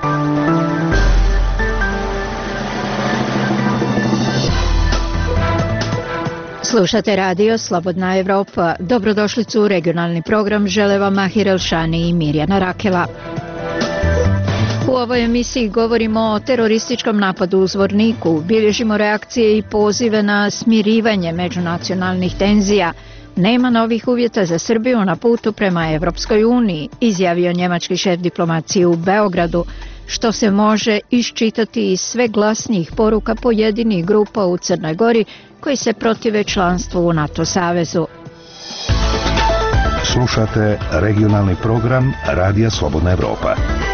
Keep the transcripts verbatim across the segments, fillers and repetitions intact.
Slušate radio Slobodna Evropa. Dobrodošlicu u regionalni program žele vam Mahir Elšani i Mirjana Rakela. U ovoj emisiji govorimo o terorističkom napadu u Zvorniku, bilježimo reakcije i pozive na smirivanje međunacionalnih tenzija. Nema novih uvjeta za Srbiju na putu prema Evropskoj uniji, izjavio njemački šef diplomacije u Beogradu, što se može iščitati iz sve glasnijih poruka pojedinih grupa u Crnoj Gori koji se protive članstvu u NATO savezu. Slušate regionalni program Radija Slobodna Evropa.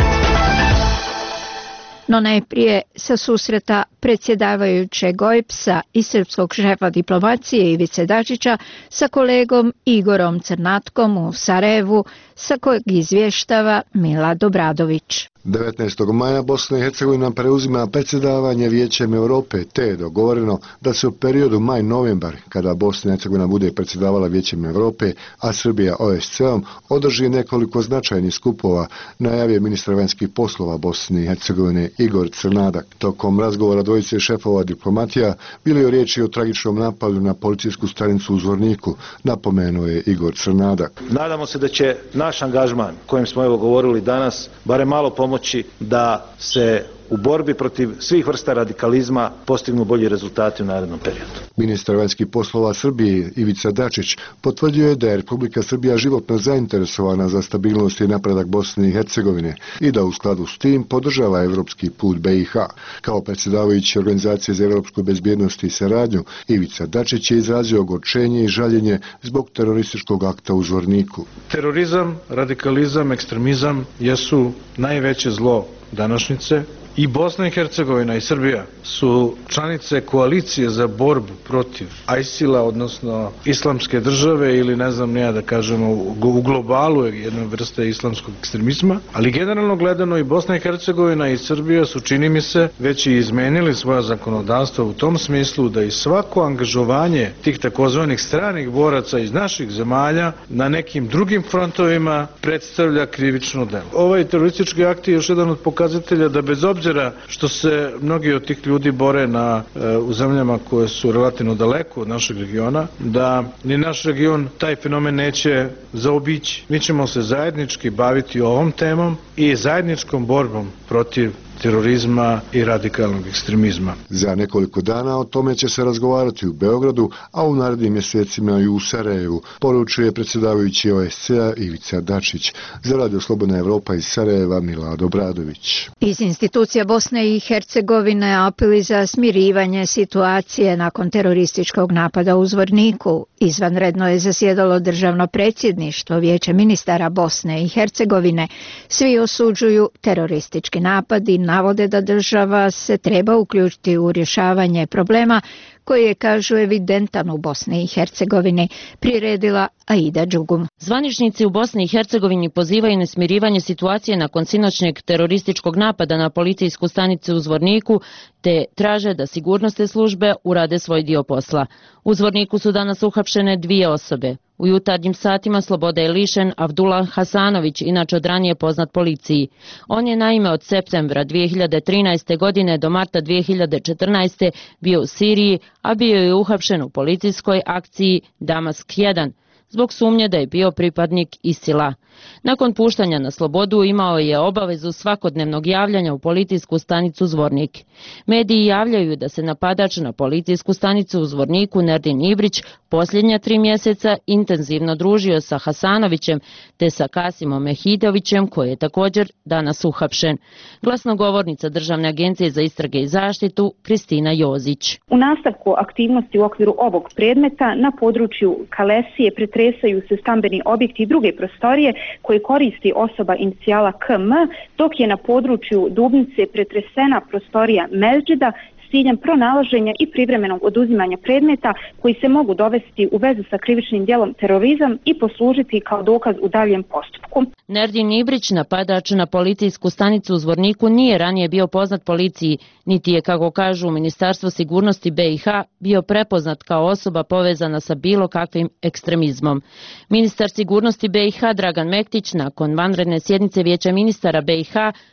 No najprije sa susreta predsjedavajućeg O E B S-a i srpskog šefa diplomacije Ivice Dačića sa kolegom Igorom Crnatkom u Sarajevu, sa kojeg izvještava Milad Obradović. devetnaestog maja Bosna i Hercegovina preuzima predsjedavanje Vijećem Europe, te je dogovoreno da se u periodu maj-novembar, kada Bosna i Hercegovina bude predsjedavala Vijećem Europe, a Srbija O E S C-om, održi nekoliko značajnih skupova, najavio ministar vanjskih poslova Bosne i Hercegovine Igor Crnadak. Tokom razgovora dvojice šefova diplomatija bilo je riječi o tragičnom napadu na policijsku stanicu u Zvorniku, napomenuo je Igor Crnadak. Nadamo se da će naš angažman, kojem smo evo govorili danas, bare malo pomoći da se u borbi protiv svih vrsta radikalizma postignu bolji rezultati u narednom periodu. Ministar vanjskih poslova Srbije Ivica Dačić potvrdio je da je Republika Srbija životno zainteresovana za stabilnost i napredak Bosne i Hercegovine i da u skladu s tim podržava evropski put B i H. Kao predsjedavajući Organizacije za evropsku bezbjednost i saradnju, Ivica Dačić je izrazio ogorčenje i žaljenje zbog terorističkog akta u Zvorniku. Terorizam, radikalizam, ekstremizam jesu najveće zlo današnjice. I Bosna i Hercegovina i Srbija su članice koalicije za borbu protiv ISIL-a, odnosno islamske države ili ne znam ja da kažemo u globalu jedne vrste islamskog ekstremizma, ali generalno gledano i Bosna i Hercegovina i Srbija su, čini mi se, već i izmenili svoja zakonodavstva u tom smislu da i svako angažovanje tih takozvanih stranih boraca iz naših zemalja na nekim drugim frontovima predstavlja krivično delo. Ovaj teroristički akt je još jedan od pokazatelja da bez obzira što se mnogi od tih ljudi bore na, e, u zemljama koje su relativno daleko od našeg regiona, da ni naš region taj fenomen neće zaobići. Mi ćemo se zajednički baviti ovom temom i zajedničkom borbom protiv terorizma i radikalnog ekstremizma. Za nekoliko dana o tome će se razgovarati u Beogradu, a u narednim mjesecima i u Sarajevu, poručuje predsjedavajući O E S C-a Ivica Dačić. Za Radio Slobodna Evropa iz Sarajeva Milad Obradović. Iz institucija Bosne i Hercegovine apeli za smirivanje situacije nakon terorističkog napada u Zvorniku. Izvanredno je zasjedalo državno predsjedništvo Vijeća ministara Bosne i Hercegovine. Svi osuđuju teroristički napad i navode da država se treba uključiti u rješavanje problema koji je, kažu, evidentan u Bosni i Hercegovini, priredila Aida Đugum. Zvaničnici u Bosni i Hercegovini pozivaju na smirivanje situacije nakon sinoćnjeg terorističkog napada na policijsku stanicu u Zvorniku, te traže da sigurnosne službe urade svoj dio posla. U Zvorniku su danas uhapšene dvije osobe. U jutarnjim satima slobode je lišen Avdullah Hasanović, inače od ranije poznat policiji. On je naime od septembra dvije hiljade trinaeste. godine do marta dvije hiljade četrnaeste. bio u Siriji, a bio je uhapšen u policijskoj akciji Damask jedan, zbog sumnje da je bio pripadnik ISIL-a. Nakon puštanja na slobodu imao je obavezu svakodnevnog javljanja u policijsku stanicu Zvornik. Mediji javljaju da se napadač na policijsku stanicu u Zvorniku Nerdin Ibrić posljednja tri mjeseca intenzivno družio sa Hasanovićem te sa Kasimom Mehidovićem, koji je također danas uhapšen. Glasnogovornica Državne agencije za istrage i zaštitu Kristina Jozić. U nastavku aktivnosti u okviru ovog predmeta na području Kalesije pretresaju se stambeni objekti i druge prostorije koje koristi osoba inicijala K M, dok je na području Dubnice pretresena prostorija Mezdžida s ciljem pronalaženja i privremenog oduzimanja predmeta koji se mogu dovesti u vezu sa krivičnim djelom terorizam i poslužiti kao dokaz u daljem postupku. Nerdin Ibrić, napadač na policijsku stanicu u Zvorniku, nije ranije bio poznat policiji, niti je, kako kažu u Ministarstvu sigurnosti B i H, bio prepoznat kao osoba povezana sa bilo kakvim ekstremizmom. Ministar sigurnosti B i H Dragan Mektić nakon vanredne sjednice Vijeća ministara B i H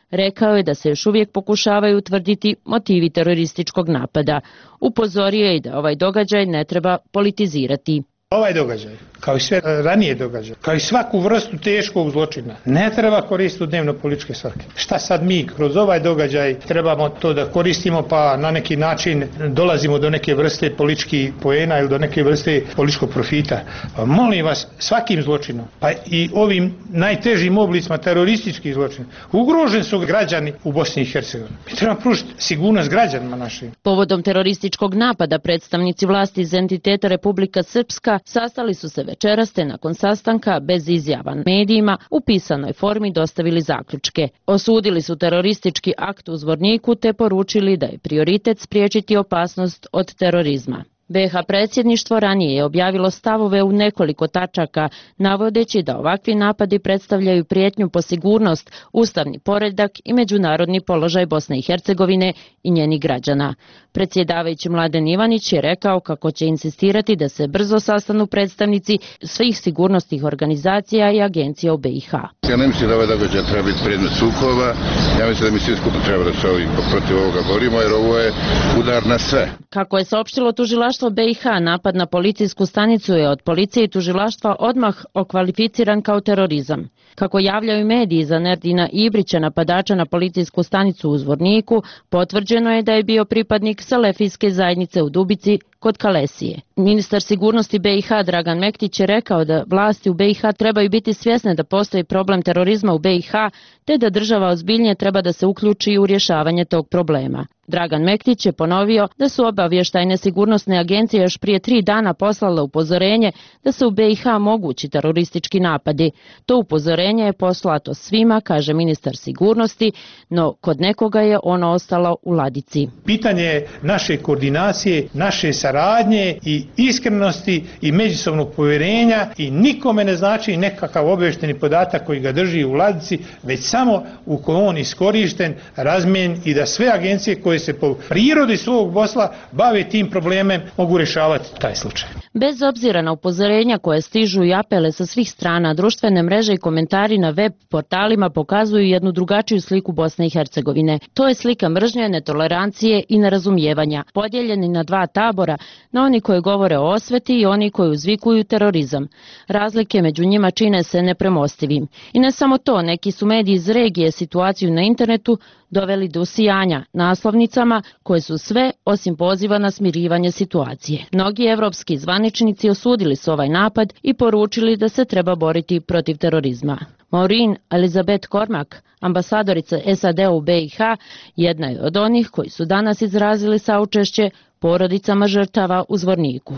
Rekao je da se još uvijek pokušavaju utvrditi motivi terorističkog napada. Upozorio je i da ovaj događaj ne treba politizirati. Ovaj događaj, kao i sve ranije događaje, kao i svaku vrstu teškog zločina, ne treba koristiti u dnevno političke svrhe. Šta sad mi kroz ovaj događaj trebamo to da koristimo pa na neki način dolazimo do neke vrste političkih poena ili do neke vrste političkog profita. Pa molim vas, svakim zločinom, pa i ovim najtežim oblicima terorističkih zločina, ugroženi su građani u Bosni i Hercegovini. Mi trebamo pružiti sigurnost građanima našim. Povodom terorističkog napada predstavnici vlasti iz entiteta Republika Srpska sastali su se večeras te nakon sastanka bez izjava medijima u pisanoj formi dostavili zaključke. Osudili su teroristički akt u Zvorniku te poručili da je prioritet spriječiti opasnost od terorizma. be ha predsjedništvo ranije je objavilo stavove u nekoliko tačaka, navodeći da ovakvi napadi predstavljaju prijetnju po sigurnost, ustavni poredak i međunarodni položaj Bosne i Hercegovine i njenih građana. Predsjedavajući Mladen Ivanić je rekao kako će insistirati da se brzo sastanu predstavnici svih sigurnosnih organizacija i agencija u be i ha. Ja ne mislim da ovaj događaj treba biti predmet sukoba, ja mislim da mi svi skupo treba da se ovim protiv ovoga borimo jer ovo je udar na sve. Kako je saopštilo tužilaštvo be i ha, napad na policijsku stanicu je od policije i tužilaštva odmah okvalificiran kao terorizam. Kako javljaju mediji za Nerdina Ibrića, napadača na policijsku stanicu u Zvorniku, potvrđeno je da je bio pripadnik Selefijske zajednice u Dubici kod Kalesije. Ministar sigurnosti be i ha Dragan Mektić je rekao da vlasti u be i ha trebaju biti svjesne da postoji problem terorizma u be i ha, te da država ozbiljnije treba da se uključi u rješavanje tog problema. Dragan Mektić je ponovio da su obavještajne sigurnosne agencije još prije tri dana poslale upozorenje da se u be i ha mogući teroristički napadi. To upozorenje je poslato svima, kaže ministar sigurnosti, no kod nekoga je ono ostalo u ladici. Pitanje je naše koordinacije, naše saradnje i iskrenosti i međusobnog povjerenja i nikome ne znači nekakav obavještajni podatak koji ga drži u ladici, već samo u kojoj on iskorišten, razmijen i da sve agencije koje se po prirodi svog posla bave tim problemem mogu rješavati taj slučaj. Bez obzira na upozorenja koje stižu i apele sa svih strana, društvene mreže i komentari na web portalima pokazuju jednu drugačiju sliku Bosne i Hercegovine. To je slika mržnje, netolerancije i nerazumijevanja, podijeljeni na dva tabora, na oni koji govore o osveti i oni koji uzvikuju terorizam. Razlike među njima čine se nepremostivim. I ne samo to, neki su mediji iz regije situaciju na internetu doveli do usijanja naslovnicama koje su sve osim poziva na smirivanje situacije. Mnogi evropski zvaničnici osudili su ovaj napad i poručili da se treba boriti protiv terorizma. Maureen Elizabeth Cormack, ambasadorica es a de u be i ha, jedna je od onih koji su danas izrazili saučešće porodicama žrtava u Zvorniku.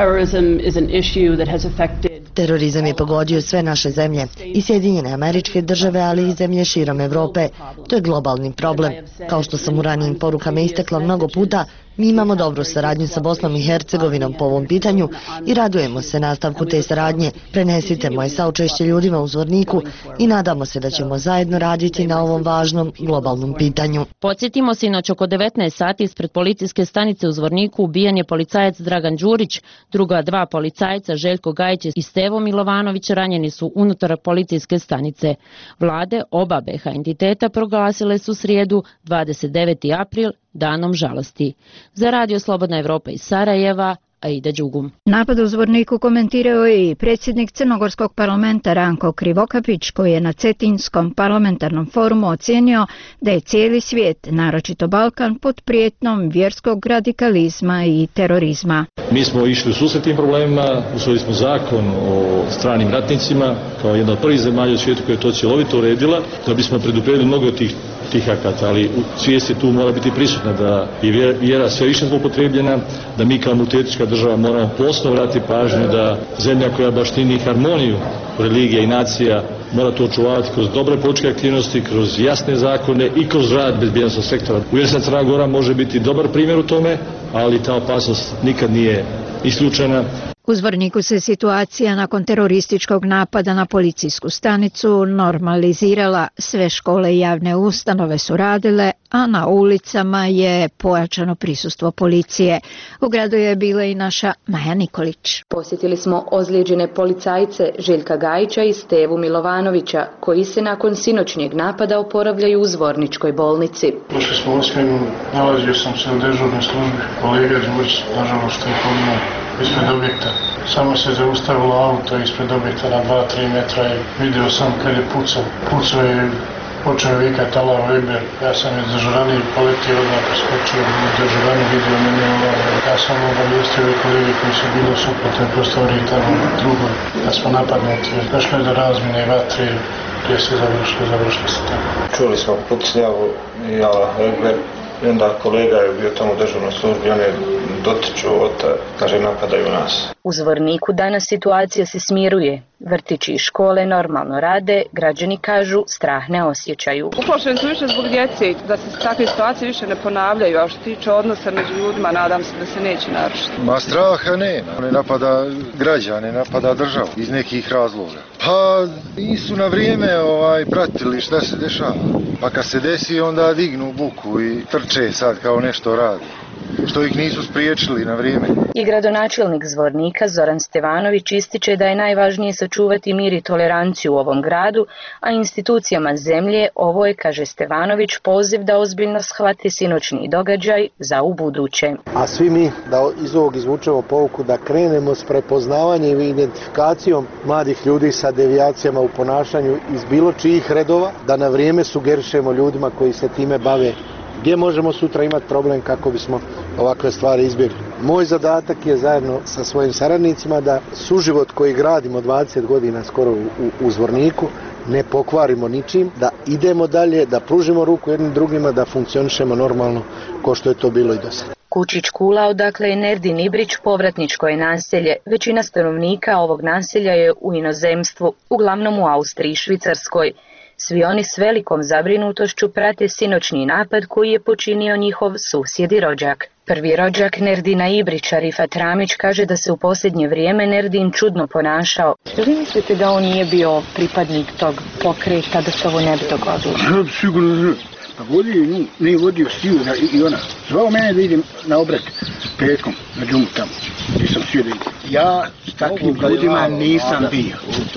Terorizam je pogodio sve naše zemlje, i Sjedinjene Američke Države, ali i zemlje širom Evrope. To je globalni problem. Kao što sam u ranijim porukama istakla mnogo puta, mi imamo dobru saradnju sa Bosnom i Hercegovinom po ovom pitanju i radujemo se nastavku te saradnje. Prenesite moje saučešće ljudima u Zvorniku i nadamo se da ćemo zajedno raditi na ovom važnom globalnom pitanju. Podsjetimo, sinoć oko devetnaest sati ispred policijske stanice u Zvorniku ubijen je policajac Dragan Đurić, druga dva policajca Željko Gajić i Stevo Milovanović ranjeni su unutar policijske stanice. Vlade oba be ha entiteta proglasile su srijedu dvadeset deveti april danom žalosti. Za Radio Slobodna Evropa iz Sarajeva, Aida Đugum. Napad u Zvorniku komentirao je i predsjednik Crnogorskog parlamenta Ranko Krivokapić, koji je na Cetinskom parlamentarnom forumu ocijenio da je cijeli svijet, naročito Balkan, pod prijetnom vjerskog radikalizma i terorizma. Mi smo išli u susret tim problemima, usvojili smo zakon o stranim ratnicima kao jedna od prvih zemalja u svijetu koja je to cjelovito uredila, da bismo predupredili mnogo tih tih akata, ali svijest tu mora biti prisutna da je vjera sve više zloupotrebljena, da mi kao multietnička država moramo posebno vratiti pažnju da zemlja koja baštini harmoniju religija i nacija mora to očuvati kroz dobre političke aktivnosti, kroz jasne zakone i kroz rad bezbjednosnog sektora. Uvjeren sam, Crna Gora može biti dobar primjer u tome, ali ta opasnost nikad nije isključena. U Zvorniku se situacija nakon terorističkog napada na policijsku stanicu normalizirala, sve škole i javne ustanove su radile, a na ulicama je pojačano prisustvo policije. U gradu je bila i naša Maja Nikolić. Posjetili smo ozlijeđene policajce Željka Gajića i Stevu Milovanovića, koji se nakon sinoćnjeg napada oporavljaju u Zvorničkoj bolnici. Došli smo u smjenu, nalazio sam se u dežurnoj službi, kolega Đurić, nažalost, je poginuo ispred objekta. Samo se zaustavilo auto ispred objekta na dva do tri metra i vidio sam kad je pucao. Pucao je, počeo vikati Allahu Ekber. Ja sam iz dežurani poletio odmah, preskočio u dežurani, vidio mene ovaj. Ja sam obavijestio i kolege koji su bili u suprotnoj prostoriji tamo drugoj, da smo napadnuti. Došlo je do razmjene vatre, gdje se završilo, završilo se tamo. Čuli smo pucnjavu i Allahu Ekber. I onda kolega je bio tamo u dežurnoj službi, on je dotiču od, kaže, napadaju nas. U Zvorniku danas situacija se smiruje. Vrtići i škole normalno rade, građani kažu strah ne osjećaju. Uplašeni su više zbog djece, da se takve situacije više ne ponavljaju, a što tiče odnosa među ljudima, nadam se da se neće narušiti. Ma straha nema, ne napada građane, napada državu iz nekih razloga. Pa nisu na vrijeme ovaj, pratili šta se dešava, pa kad se desi onda dignu buku i trče sad kao nešto radi, što ih nisu spriječili na vrijeme. I gradonačelnik Zvornika Zoran Stevanović ističe da je najvažnije sačuvati mir i toleranciju u ovom gradu, a institucijama zemlje ovo je, kaže Stevanović, poziv da ozbiljno shvati sinoćni događaj za ubuduće. A svi mi da iz ovog izvučemo pouku da krenemo s prepoznavanjem i identifikacijom mladih ljudi sa devijacijama u ponašanju iz bilo čijih redova, da na vrijeme sugerišemo ljudima koji se time bave gdje možemo sutra imati problem kako bismo ovakve stvari izbjegli. Moj zadatak je zajedno sa svojim saradnicima da suživot koji gradimo dvadeset godina skoro u, u Zvorniku ne pokvarimo ničim, da idemo dalje, da pružimo ruku jednim drugima, da funkcionišemo normalno kao što je to bilo i do sada. Kučić Kula, odakle je Nerdin Ibrić, povratničko je naselje. Većina stanovnika ovog naselja je u inozemstvu, uglavnom u Austriji i Švicarskoj. Svi oni s velikom zabrinutošću prate sinoćni napad koji je počinio njihov susjed i rođak. Prvi rođak Nerdina Ibrića, Rifat Ramić, kaže da se u posljednje vrijeme Nerdin čudno ponašao. Vi mislite da on nije bio pripadnik tog pokreta, da se ovo ne bi dogodilo? Sigurno, pa vodio, ne vodio stiju i ona. Zvao mene da idem na obred petkom, na džumu tamo, gdje sam htio da idem. Ja s takvim ljudima nisam bio,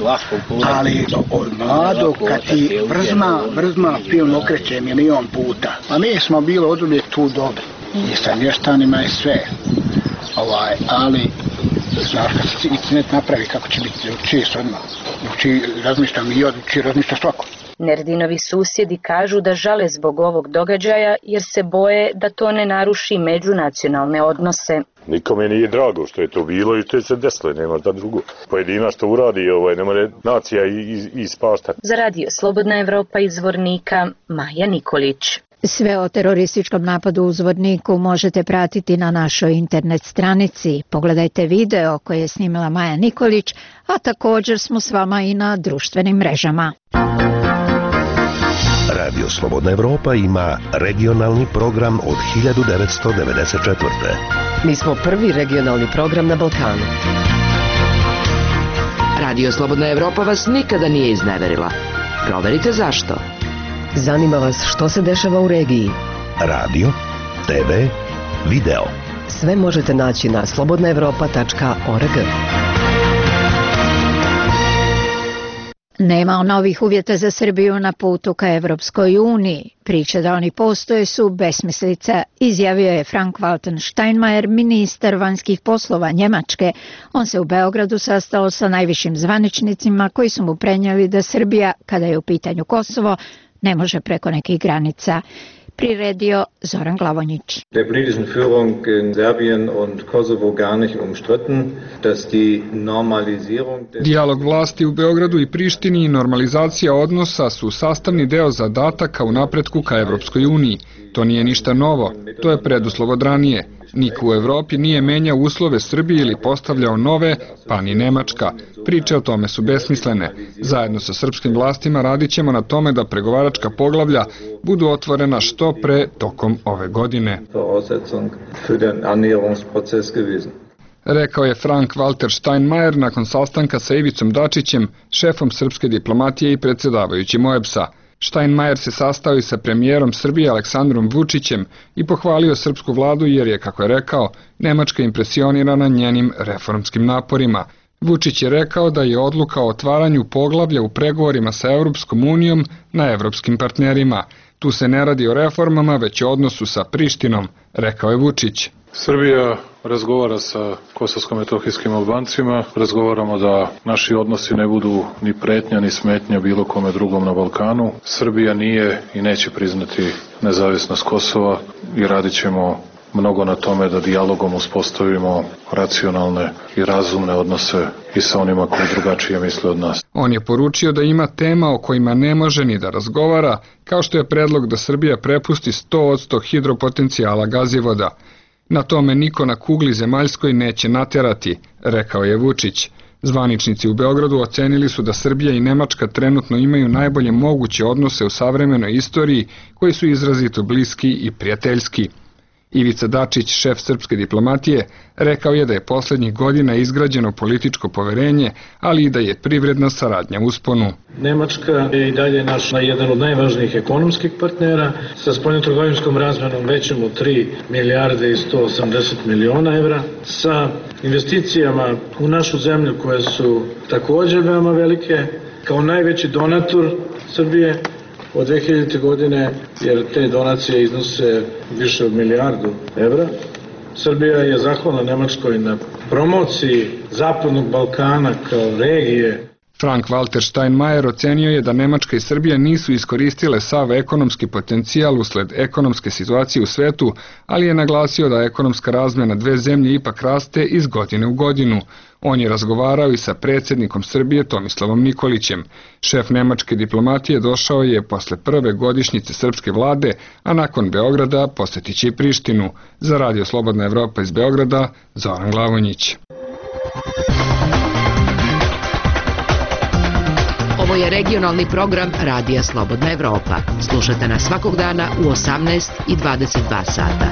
ali odmado kad ti vrzma, vrzma film okreće milion puta. A mi smo bili od uvijek tu dobri i sa mještanima i sve, ovaj, ali znaš kad se internet napravi kako će biti, uči se odmah, uči razmišljam i od, uči razmišlja svako. Nerdinovi susjedi kažu da žale zbog ovog događaja jer se boje da to ne naruši međunacionalne odnose. Nikome nije drago što je to bilo i što je se desilo, nema da drugo. Pojedina što uradi, ovaj, ne more nacija ispašta. Za radio Slobodna Evropa iz Zvornika, Maja Nikolić. Sve o terorističkom napadu u Zvorniku možete pratiti na našoj internet stranici. Pogledajte video koje je snimila Maja Nikolić, a također smo s vama i na društvenim mrežama. Radio Slobodna Evropa ima regionalni program od hiljadu devetsto devedeset četvrte. Mi smo prvi regionalni program na Balkanu. Radio Slobodna Evropa vas nikada nije izneverila. Proverite zašto. Zanima vas što se dešava u regiji. Radio, te ve, video. Sve možete naći na slobodna evropa tačka org. Nema novih uvjeta za Srbiju na putu ka Evropskoj uniji. Priče da oni postoje su besmislica, izjavio je Frank-Walter Steinmeier, ministar vanjskih poslova Njemačke. On se u Beogradu sastao sa najvišim zvaničnicima koji su mu prenijeli da Srbija, kada je u pitanju Kosovo, ne može preko nekih granica. Priredio Zoran Glavonjić. Der politischen Führung in Serbien und Kosovo gar nicht umstritten, dass die Normalisierung Dijalog vlasti u Beogradu i Prištini i normalizacija odnosa su sastavni deo zadataka u napretku ka Evropskoj uniji. To nije ništa novo, to je preduslov od ranije. Niko u Evropi nije menjao uslove Srbije ili postavljao nove, pa ni Nemačka. Priče o tome su besmislene. Zajedno sa srpskim vlastima radit ćemo na tome da pregovaračka poglavlja budu otvorena što pre tokom ove godine. rekao je Frank-Walter Steinmeier nakon sastanka sa Ivicom Dačićem, šefom srpske diplomatije i predsjedavajućim O E B S-a. Steinmeier se sastao i sa premijerom Srbije Aleksandrom Vučićem i pohvalio srpsku vladu jer je, kako je rekao, Nemačka impresionirana njenim reformskim naporima. Vučić je rekao da je odluka o otvaranju poglavlja u pregovorima sa Evropskom unijom na evropskim partnerima. Tu se ne radi o reformama, već o odnosu sa Prištinom, rekao je Vučić. Srbija razgovara sa kosovsko-metohijskim Albancima, razgovaramo da naši odnosi ne budu ni pretnja ni smetnja bilo kome drugom na Balkanu. Srbija nije i neće priznati nezavisnost Kosova i radit ćemo mnogo na tome da dijalogom uspostavimo racionalne i razumne odnose i sa onima koji drugačije misle od nas. On je poručio da ima tema o kojima ne može ni da razgovara, kao što je predlog da Srbija prepusti sto posto hidropotencijala Gazivoda. Na tome niko na kugli zemaljskoj neće naterati, rekao je Vučić. Zvaničnici u Beogradu ocenili su da Srbija i Nemačka trenutno imaju najbolje moguće odnose u savremenoj istoriji, koji su izrazito bliski i prijateljski. Ivica Dačić, šef srpske diplomatije, rekao je da je posljednjih godina izgrađeno političko poverenje, ali i da je privredna saradnja u usponu. Nemačka je i dalje naš jedan od najvažnijih ekonomskih partnera sa spoljnotrgovinskom razmenom većom od tri milijarde i sto osamdeset miliona evra, sa investicijama u našu zemlju koje su također veoma velike, kao najveći donator Srbije od dve hiljadite. godine, jer te donacije iznose više od milijardu evra. Srbija je zahvalna Nemačkoj na promociji Zapadnog Balkana kao regije. Frank-Walter Steinmeier ocenio je da Nemačka i Srbija nisu iskoristile sav ekonomski potencijal usled ekonomske situacije u svetu, ali je naglasio da ekonomska razmjena dve zemlje ipak raste iz godine u godinu. On je razgovarao i sa predsjednikom Srbije Tomislavom Nikolićem. Šef nemačke diplomatije došao je posle prve godišnjice srpske vlade, a nakon Beograda posjetit će i Prištinu. Za Radio Slobodna Evropa iz Beograda, Zoran Glavonjić. Ovo je regionalni program Radija Slobodna Evropa. Slušajte nas svakog dana u osamnaest i dvadeset dva sata.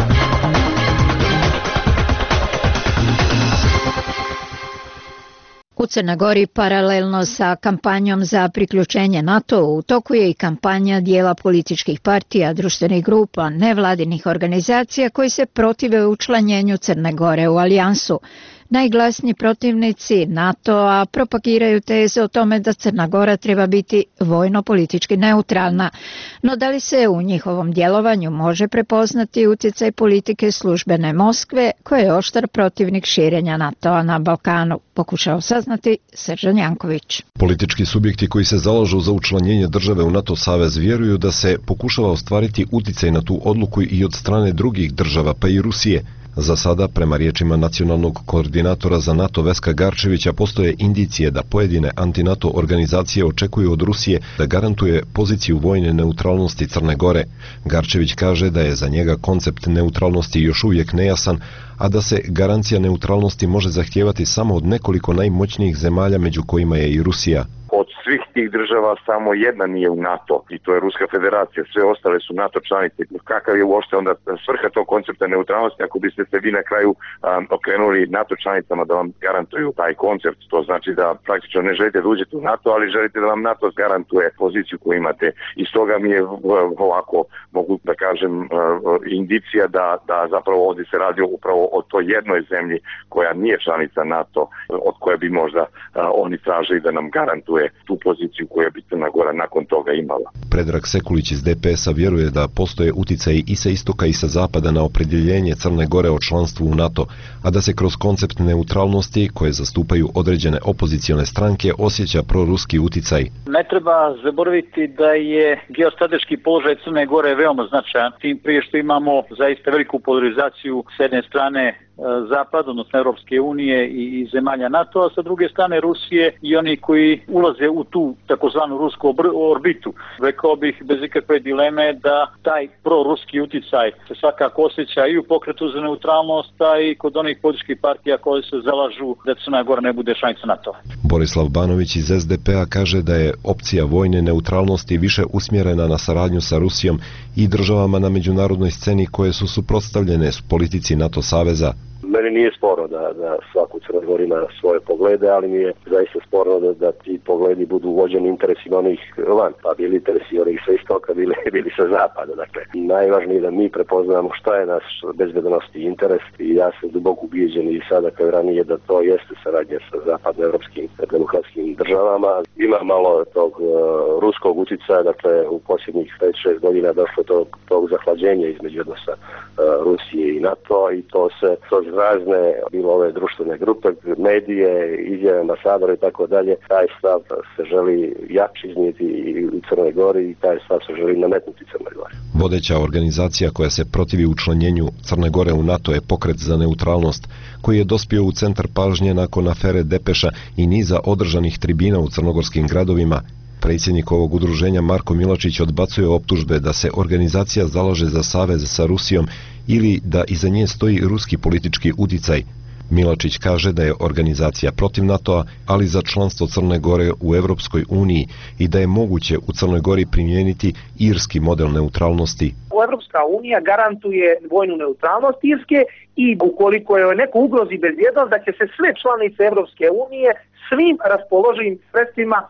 U Crnoj Gori paralelno sa kampanjom za priključenje NATO u toku je i kampanja dijela političkih partija, društvenih grupa, nevladinih organizacija koji se protive učlanjenju Crne Gore u alijansu. Najglasniji protivnici NATO-a propagiraju teze o tome da Crna Gora treba biti vojno-politički neutralna. No da li se u njihovom djelovanju može prepoznati utjecaj politike službene Moskve, koja je oštar protivnik širenja NATO-a na Balkanu, pokušao saznati Srđan Janković. Politički subjekti koji se zalažu za učlanjenje države u NATO savez vjeruju da se pokušava ostvariti utjecaj na tu odluku i od strane drugih država, pa i Rusije. Za sada, prema riječima nacionalnog koordinatora za NATO Veska Garčevića, postoje indicije da pojedine anti-NATO organizacije očekuju od Rusije da garantuje poziciju vojne neutralnosti Crne Gore. Garčević kaže da je za njega koncept neutralnosti još uvijek nejasan, a da se garancija neutralnosti može zahtijevati samo od nekoliko najmoćnijih zemalja, među kojima je i Rusija. Od svih tih država samo jedna nije u NATO i to je Ruska federacija, sve ostale su NATO članice. Kakav je uopšte onda svrha tog koncepta neutralnosti ako biste se vi na kraju um, okrenuli NATO članicama da vam garantuju taj koncept? To znači da praktično ne želite da uđete u NATO, ali želite da vam NATO garantuje poziciju koju imate. I stoga mi je ovako, mogu da kažem, uh, indicija da, da zapravo ovdje se radi upravo o toj jednoj zemlji koja nije članica NATO, od koje bi možda uh, oni tražili da nam garantuje tu poziciju koju bi Crna Gora nakon toga imala. Predrag Sekulić iz D P S-a vjeruje da postoje uticaji i sa istoka i sa zapada na opredjeljenje Crne Gore o članstvu u NATO, a da se kroz koncept neutralnosti, koje zastupaju određene opozicione stranke, osjeća proruski uticaj. Ne treba zaboraviti da je geostrateški položaj Crne Gore veoma značajan, tim prije što imamo zaista veliku polarizaciju s jedne strane Zapad, odnosno Europske unije i zemalja NATO, a sa druge strane Rusije i oni koji ulaze u tu takozvanu rusku orbitu. Rekao bih bez ikakve dileme da taj proruski uticaj se svakako osjeća i u pokretu za neutralnost, a i kod onih političkih partija koje se zalažu da Crna Gora ne bude članica NATO. Borislav Banović iz S D P-a kaže da je opcija vojne neutralnosti više usmjerena na saradnju sa Rusijom i državama na međunarodnoj sceni koje su suprotstavljene s politici NATO saveza. meni nije sporno da, da svako u Crnoj Gori ima svoje poglede, ali mi je zaista sporno da, da ti pogledi budu vođeni interesima onih van, pa bili interesi onih sa istoka, bili, bili sa zapada. Dakle, najvažnije je da mi prepoznamo šta je naš bezbednosni interes i ja sam duboko ubijeđen i sada kao i ranije da to jeste saradnja sa zapadnoevropskim demokratskim državama. Ima malo tog uh, ruskog utjecaja, dakle u posljednjih pet šest godina došlo do tog zahlađenja između odnosa uh, Rusije i NATO i to se kroz razne, bilo ove društvene grupe, medije, izjave ambasadora i tako dalje, taj stav se želi jači iznijeti i u Crnoj Gori i taj stav se želi nametnuti Crnoj Gori. Vodeća organizacija koja se protivi učlanjenju Crne Gore u NATO je Pokret za neutralnost, koji je dospio u centar pažnje nakon afere Depeša i niza održanih tribina u crnogorskim gradovima. Predsjednik ovog udruženja Marko Milačić odbacuje optužbe da se organizacija zalaže za savez sa Rusijom ili da iza nje stoji ruski politički uticaj. Milačić kaže da je organizacija protiv NATO-a, ali za članstvo Crne Gore u Evropskoj uniji i da je moguće u Crnoj Gori primijeniti irski model neutralnosti. Evropska unija garantuje vojnu neutralnost Irske i ukoliko je neko ugrozi bezbjednost, da će se sve članice Evropske unije svim raspoloživim sredstvima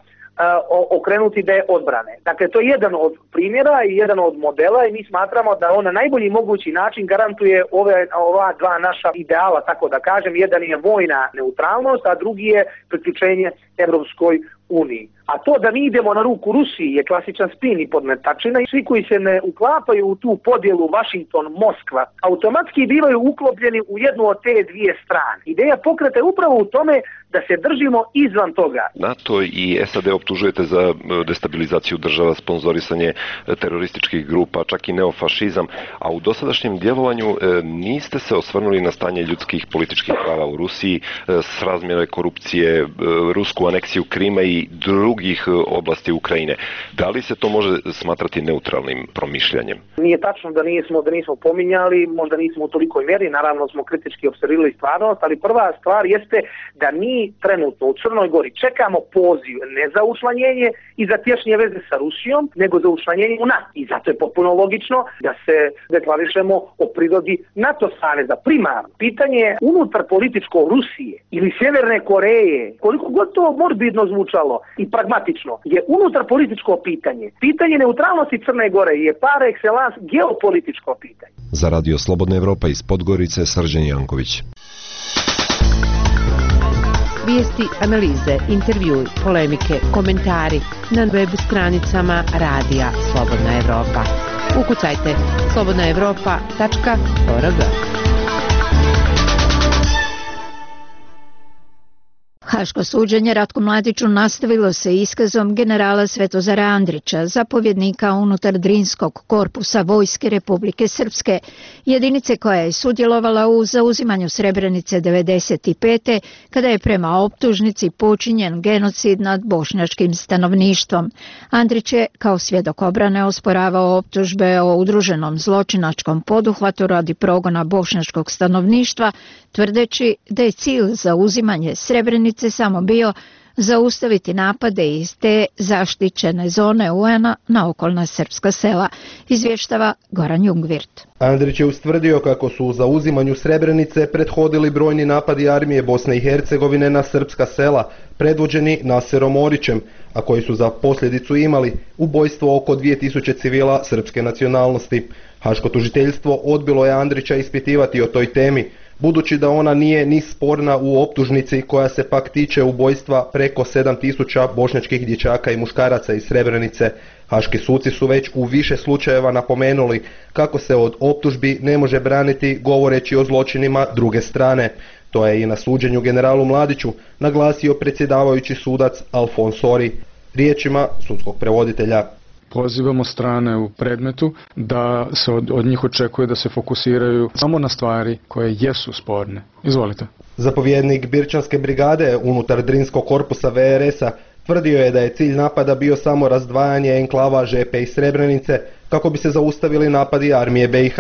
okrenuti da je odbrane. Dakle, to je jedan od primjera i jedan od modela i mi smatramo da on na najbolji mogući način garantuje ove, ova dva naša ideala, tako da kažem. Jedan je vojna neutralnost, a drugi je priključenje Evropskoj uniji. A to da mi idemo na ruku Rusiji je klasičan spin i podmetačina i svi koji se ne uklapaju u tu podjelu Washington-Moskva automatski bivaju uklopljeni u jednu od te dvije strane. Ideja pokreta je upravo u tome da se držimo izvan toga. NATO i S A D optužujete za destabilizaciju država, sponzorisanje terorističkih grupa, čak i neofašizam, a u dosadašnjem djelovanju niste se osvrnuli na stanje ljudskih političkih prava u Rusiji, srazmjere korupcije, rusku aneksiju Krima i drugih oblasti Ukrajine. Da li se to može smatrati neutralnim promišljanjem? Nije tačno da nismo, da nismo pominjali, možda nismo u tolikoj mjeri, naravno smo kritički observirali stvarnost, ali prva stvar jeste da mi trenutno u Crnoj Gori čekamo poziv ne za učlanjenje i za tješnje veze sa Rusijom, nego za učlanjenje u NATO. I zato je potpuno logično da se deklarišemo o prirodi NATO saveza. Primarno, pitanje unutar političko Rusije ili Sjeverne Koreje, koliko god to morbidno zvučalo i pragmatično, je unutar političko pitanje. Pitanje neutralnosti Crne Gore je par excellence geopolitičko pitanje. Za Radio Slobodna Evropa iz Podgorice, Srđan Janković. Vijesti, analize, intervjui, polemike, komentari na web stranicama Radija Slobodna Evropa. Ukucajte slobodna evropa tačka org. Haško suđenje Ratku Mladiću nastavilo se iskazom generala Svetozara Andrića, zapovjednika unutar Drinskog korpusa Vojske Republike Srpske, jedinice koja je sudjelovala u zauzimanju Srebrenice devedeset pete. kada je prema optužnici počinjen genocid nad bošnjačkim stanovništvom. Andrić je kao svjedok obrane osporavao optužbe o udruženom zločinačkom poduhvatu radi progona bošnjačkog stanovništva, tvrdeći da je cilj za uzimanje Srebrenice samo bio zaustaviti napade iz te zaštićene zone U N-a na okolna srpska sela, izvještava Goran Jungvirt. Andrić je ustvrdio kako su u zauzimanju Srebrenice prethodili brojni napadi armije Bosne i Hercegovine na srpska sela, predvođeni Naserom Orićem, a koji su za posljedicu imali ubojstvo oko dvije tisuće civila srpske nacionalnosti. Haško tužiteljstvo odbilo je Andrića ispitivati o toj temi, budući da ona nije ni sporna u optužnici koja se pak tiče ubojstva preko sedam tisuća bošnjačkih dječaka i muškaraca iz Srebrenice. Haški suci su već u više slučajeva napomenuli kako se od optužbi ne može braniti govoreći o zločinima druge strane. To je i na suđenju generalu Mladiću naglasio predsjedavajući sudac Alfons Sori. Riječima sudskog prevoditelja: pozivamo strane u predmetu da se od, od njih očekuje da se fokusiraju samo na stvari koje jesu sporne. Izvolite. Zapovjednik Birčanske brigade unutar Drinskog korpusa V R S-a tvrdio je da je cilj napada bio samo razdvajanje enklava Žepe i Srebrenice kako bi se zaustavili napadi armije B i H.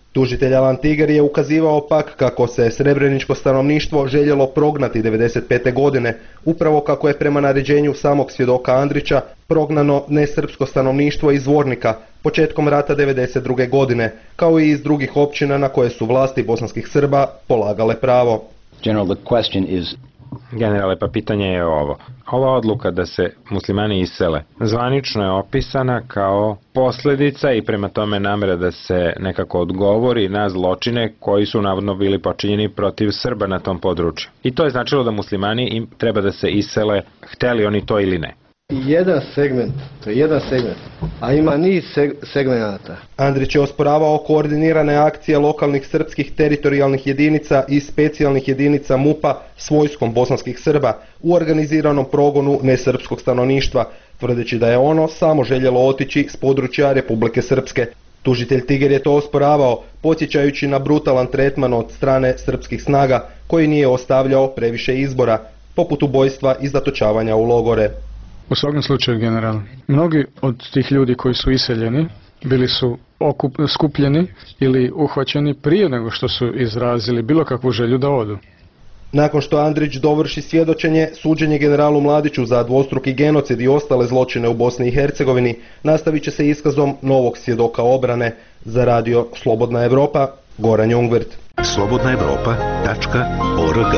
Tužitelj Alan Tiger je ukazivao pak kako se srebreničko stanovništvo željelo prognati devedeset pete godine, upravo kako je prema naređenju samog svjedoka Andrića prognano nesrpsko stanovništvo iz Zvornika početkom rata devedeset druge godine, kao i iz drugih općina na koje su vlasti bosanskih Srba polagale pravo. General, the question is... Generale, pa pitanje je ovo. Ova odluka da se muslimani isele zvanično je opisana kao posljedica i prema tome namjera da se nekako odgovori na zločine koji su navodno bili počinjeni protiv Srba na tom području. I to je značilo da muslimani im treba da se isele, hteli oni to ili ne. Jedan segment, to je jedan segment, a ima niz seg segmenata. Andrić je osporavao koordinirane akcije lokalnih srpskih teritorijalnih jedinica i specijalnih jedinica MUP-a s vojskom bosanskih Srba u organiziranom progonu nesrpskog stanovništva, tvrdeći da je ono samo željelo otići s područja Republike Srpske. Tužitelj Tiger je to osporavao, podsjećajući na brutalan tretman od strane srpskih snaga koji nije ostavljao previše izbora, poput ubojstva i zatočavanja u logore. U svakom slučaju, general, mnogi od tih ljudi koji su iseljeni bili su okup, skupljeni ili uhvaćeni prije nego što su izrazili bilo kakvu želju da odu. Nakon što Andrić dovrši svjedočenje, suđenje generalu Mladiću za dvostruki genocid i ostale zločine u Bosni i Hercegovini nastavit će se iskazom novog svjedoka obrane. Za radio Slobodna Evropa, Goran Jungwirth. slobodna evropa tačka org.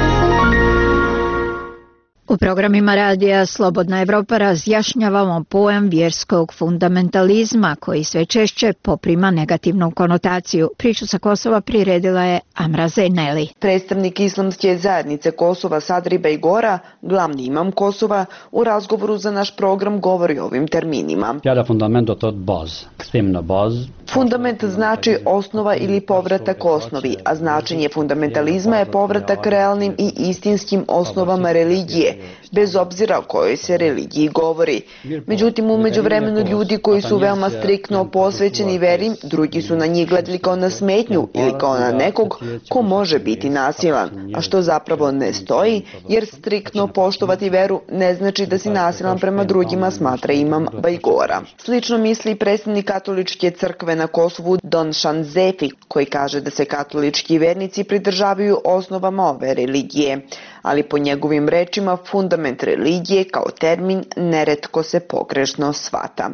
U programima radija Slobodna Evropa razjašnjavamo pojam vjerskog fundamentalizma koji sve češće poprima negativnu konotaciju. Priču sa Kosova priredila je Amra Zeyneli. Predstavnik islamske zajednice Kosova Sadri Bejgora, glavni imam Kosova, u razgovoru za naš program govori o ovim terminima. Fundament znači osnova ili povratak osnovi, a značenje fundamentalizma je povratak realnim i istinskim osnovama religije, bez obzira o kojoj se religiji govori. Međutim, u međuvremenu ljudi koji su veoma striktno posvećeni veri, drugi su na njih gledali kao na smetnju ili kao na nekog ko može biti nasilan, a što zapravo ne stoji, jer striktno poštovati veru ne znači da si nasilan prema drugima, smatra imam Bajgora. Slično misli predstavnik katoličke crkve na Kosovu Don Shanzefi, koji kaže da se katolički vernici pridržavaju osnovama ove religije, ali po njegovim rečima fundament religije kao termin neretko se pogrešno shvata.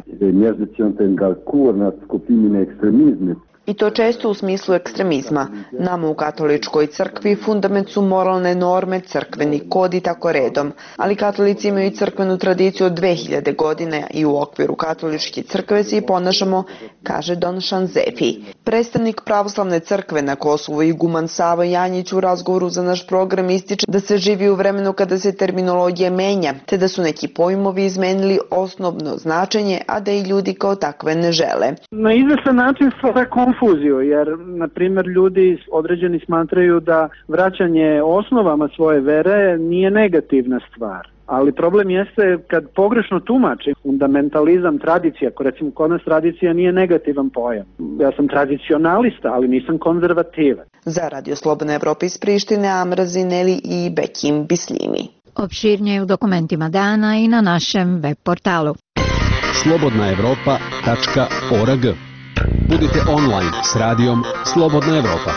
I to često u smislu ekstremizma. Nama u katoličkoj crkvi fundament su moralne norme, crkveni kod i tako redom, ali katolici imaju crkvenu tradiciju od dve hiljade godine i u okviru katoličke crkve se i ponašamo, kaže Don Shanzefi. Predstavnik pravoslavne crkve na Kosovu iguman Sava Janjić u razgovoru za naš program ističe da se živi u vremenu kada se terminologija menja, te da su neki pojmovi izmenili osnovno značenje, a da i ljudi kao takve ne žele. Na izvestan način stvara konfuziju, jer, na primjer, ljudi određeni smatraju da vraćanje osnovama svoje vere nije negativna stvar. Ali problem jeste kad pogrešno tumači fundamentalizam, tradicija, ako recimo kod nas tradicija nije negativan pojam. Ja sam tradicionalista, ali nisam konzervativan. Za Radio Slobodna Evropa iz Prištine, Amra Zeyneli i Bekim Bislimi. Opširnije u dokumentima dana i na našem web portalu. slobodna evropa tačka org. Budite online s radijom Slobodna Evropa.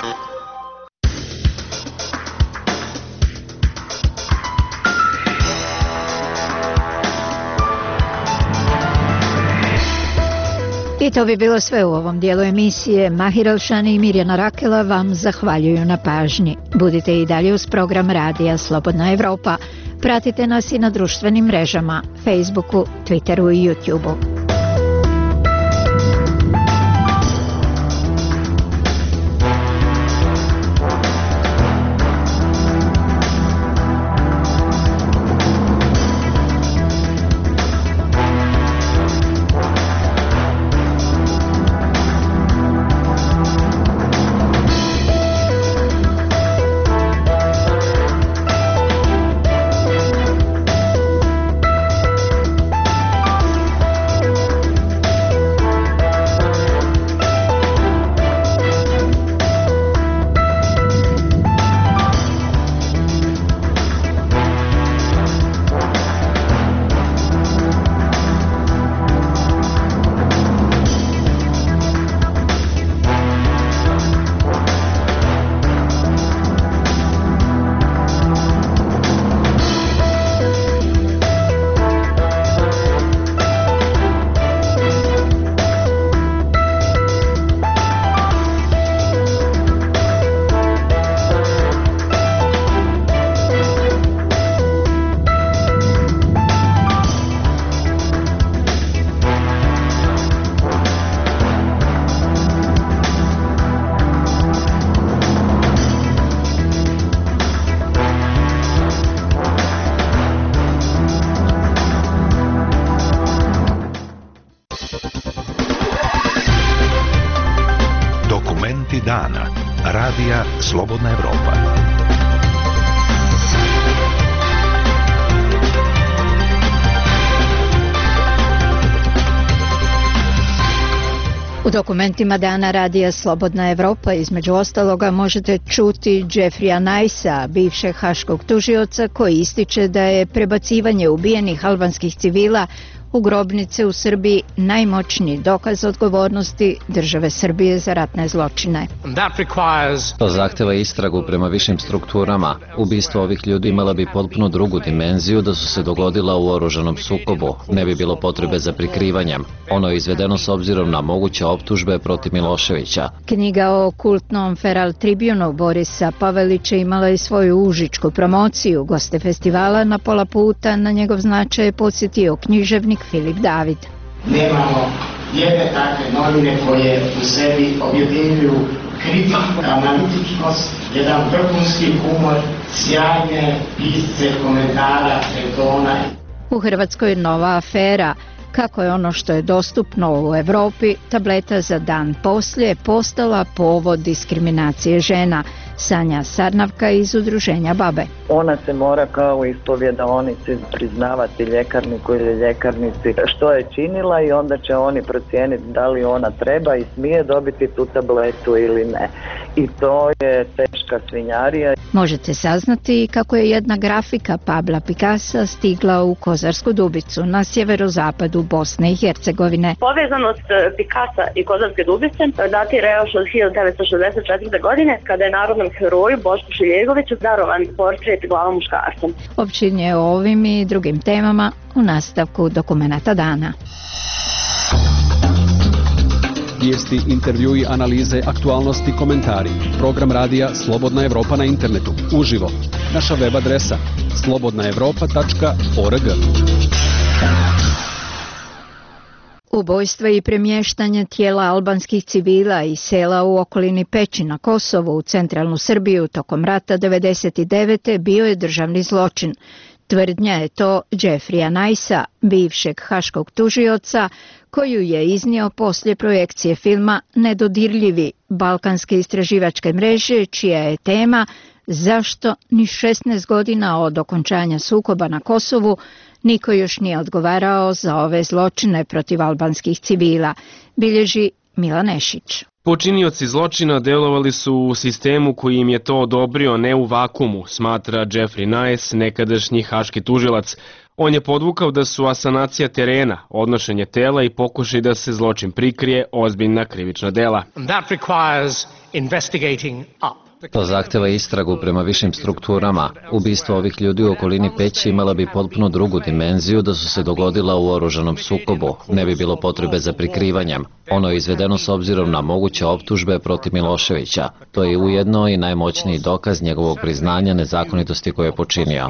I to bi bilo sve u ovom dijelu emisije. Mahir Elšani i Mirjana Rakela vam zahvaljuju na pažnji. Budite i dalje uz program radija Slobodna Evropa. Pratite nas i na društvenim mrežama, Facebooku, Twitteru i YouTubeu. Dokumenti dana. Radija Slobodna Evropa. U dokumentima dana radija Slobodna Evropa između ostaloga možete čuti Jeffreya Nicea, bivšeg haškog tužioca, koji ističe da je prebacivanje ubijenih albanskih civila u grobnice u Srbiji najmoćniji dokaz odgovornosti države Srbije za ratne zločine. To zahteva istragu prema višim strukturama. Ubistvo ovih ljudi imala bi potpuno drugu dimenziju da su se dogodila u oružanom sukobu. Ne bi bilo potrebe za prikrivanjem. Ono je izvedeno s obzirom na moguće optužbe protiv Miloševića. Knjiga o kultnom Feral Tribunu Borisa Pavelića imala je svoju užičku promociju. Goste festivala na pola puta na njegov značaj je podsjetio književnik Filip David. Nemamo jedne takve novine koje u sebi objedinjuju kritiku, analitičnost, jedan vrhunski humor, sjajne pisce, komentara, retona. U Hrvatskoj nova afera. Kako je ono što je dostupno u Evropi, tableta za dan poslije, postala povod diskriminacije žena. Sanja Sarnavka iz udruženja Babe. Ona se mora kao u ispovjedaonici priznavati ljekarniku ili ljekarnici što je činila i onda će oni procijeniti da li ona treba i smije dobiti tu tabletu ili ne. I to je teška svinjarija. Možete saznati kako je jedna grafika Pabla Picassa stigla u Kozarsku Dubicu na sjeverozapadu Bosne i Hercegovine. Povezanost Picassa i Kozarske Dubice datira još od hiljadu devetsto šezdeset četvrte. godine kada je narodnom heroju Bošku Šiljegoviću darovan portret glava muškarca. Općinje o ovim i drugim temama u nastavku Dokumenata dana. Vijesti, intervjui, analize, aktualnosti, komentari. Program radija Slobodna Evropa na internetu. Uživo. Naša web adresa slobodna evropa tačka org. Ubojstva i premještanje tijela albanskih civila i sela u okolini Peći na Kosovu u centralnu Srbiju tokom rata devedeset devete. bio je državni zločin. Tvrdnja je to Jeffreya Nicea, bivšeg haškog tužioca, koju je iznio poslije projekcije filma Nedodirljivi balkanske istraživačke mreže, čija je tema zašto ni šesnaest godina od okončanja sukoba na Kosovu niko još nije odgovarao za ove zločine protiv albanskih civila, bilježi Milan Nešić. Počinioci zločina delovali su u sistemu koji im je to odobrio, ne u vakumu, smatra Jeffrey Nice, nekadašnji haški tužilac. On je podvukao da su asanacija terena, odnošenje tela i pokušaj da se zločin prikrije ozbiljna krivična dela. To zahteva istragu prema višim strukturama. Ubistvo ovih ljudi u okolini Peći imala bi potpuno drugu dimenziju da su se dogodila u oružanom sukobu. Ne bi bilo potrebe za prikrivanjem. Ono je izvedeno s obzirom na moguće optužbe protiv Miloševića. To je ujedno i najmoćniji dokaz njegovog priznanja nezakonitosti koje je počinio.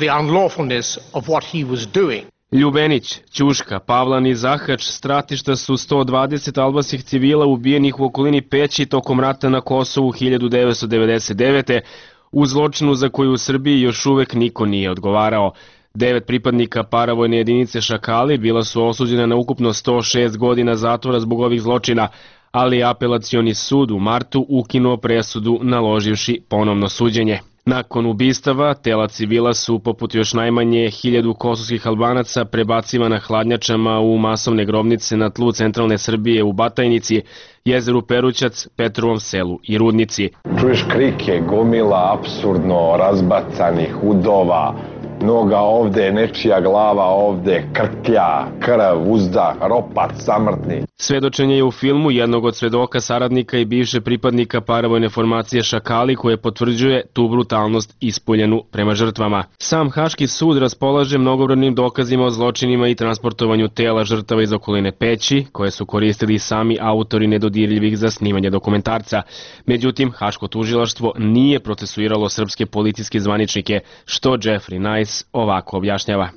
Ljubenić, Ćuška, Pavlan i Zahač stratišta su sto dvadeset albanskih civila ubijenih u okolini Peći tokom rata na Kosovu hiljadu devetsto devedeset devete. u zločinu za koju u Srbiji još uvek niko nije odgovarao. Devet pripadnika paravojne jedinice Šakali bila su osuđena na ukupno sto šest godina zatvora zbog ovih zločina, ali apelacioni sud u martu ukinuo presudu naloživši ponovno suđenje. Nakon ubistava, tela civila su, poput još najmanje hiljadu kosovskih Albanaca, prebacivana hladnjačama u masovne grobnice na tlu centralne Srbije u Batajnici, jezeru Perućac, Petrovom selu i Rudnici. Čuješ krike, gomila apsurdno razbacanih udova, noga ovde, nečija glava ovde, krklja, krv, uzdah, ropac, samrtni. Svedočenje je u filmu jednog od svedoka, saradnika i bivše pripadnika paravojne formacije Šakali, koje potvrđuje tu brutalnost ispoljenu prema žrtvama. Sam Haški sud raspolaže mnogobrojnim dokazima o zločinima i transportovanju tela žrtava iz okoline Peći, koje su koristili sami autori nedodirljivih za snimanje dokumentarca. Međutim, Haško tužilaštvo nije procesuiralo srpske policijske zvaničnike, što Jeffrey Nice ovako objašnjava.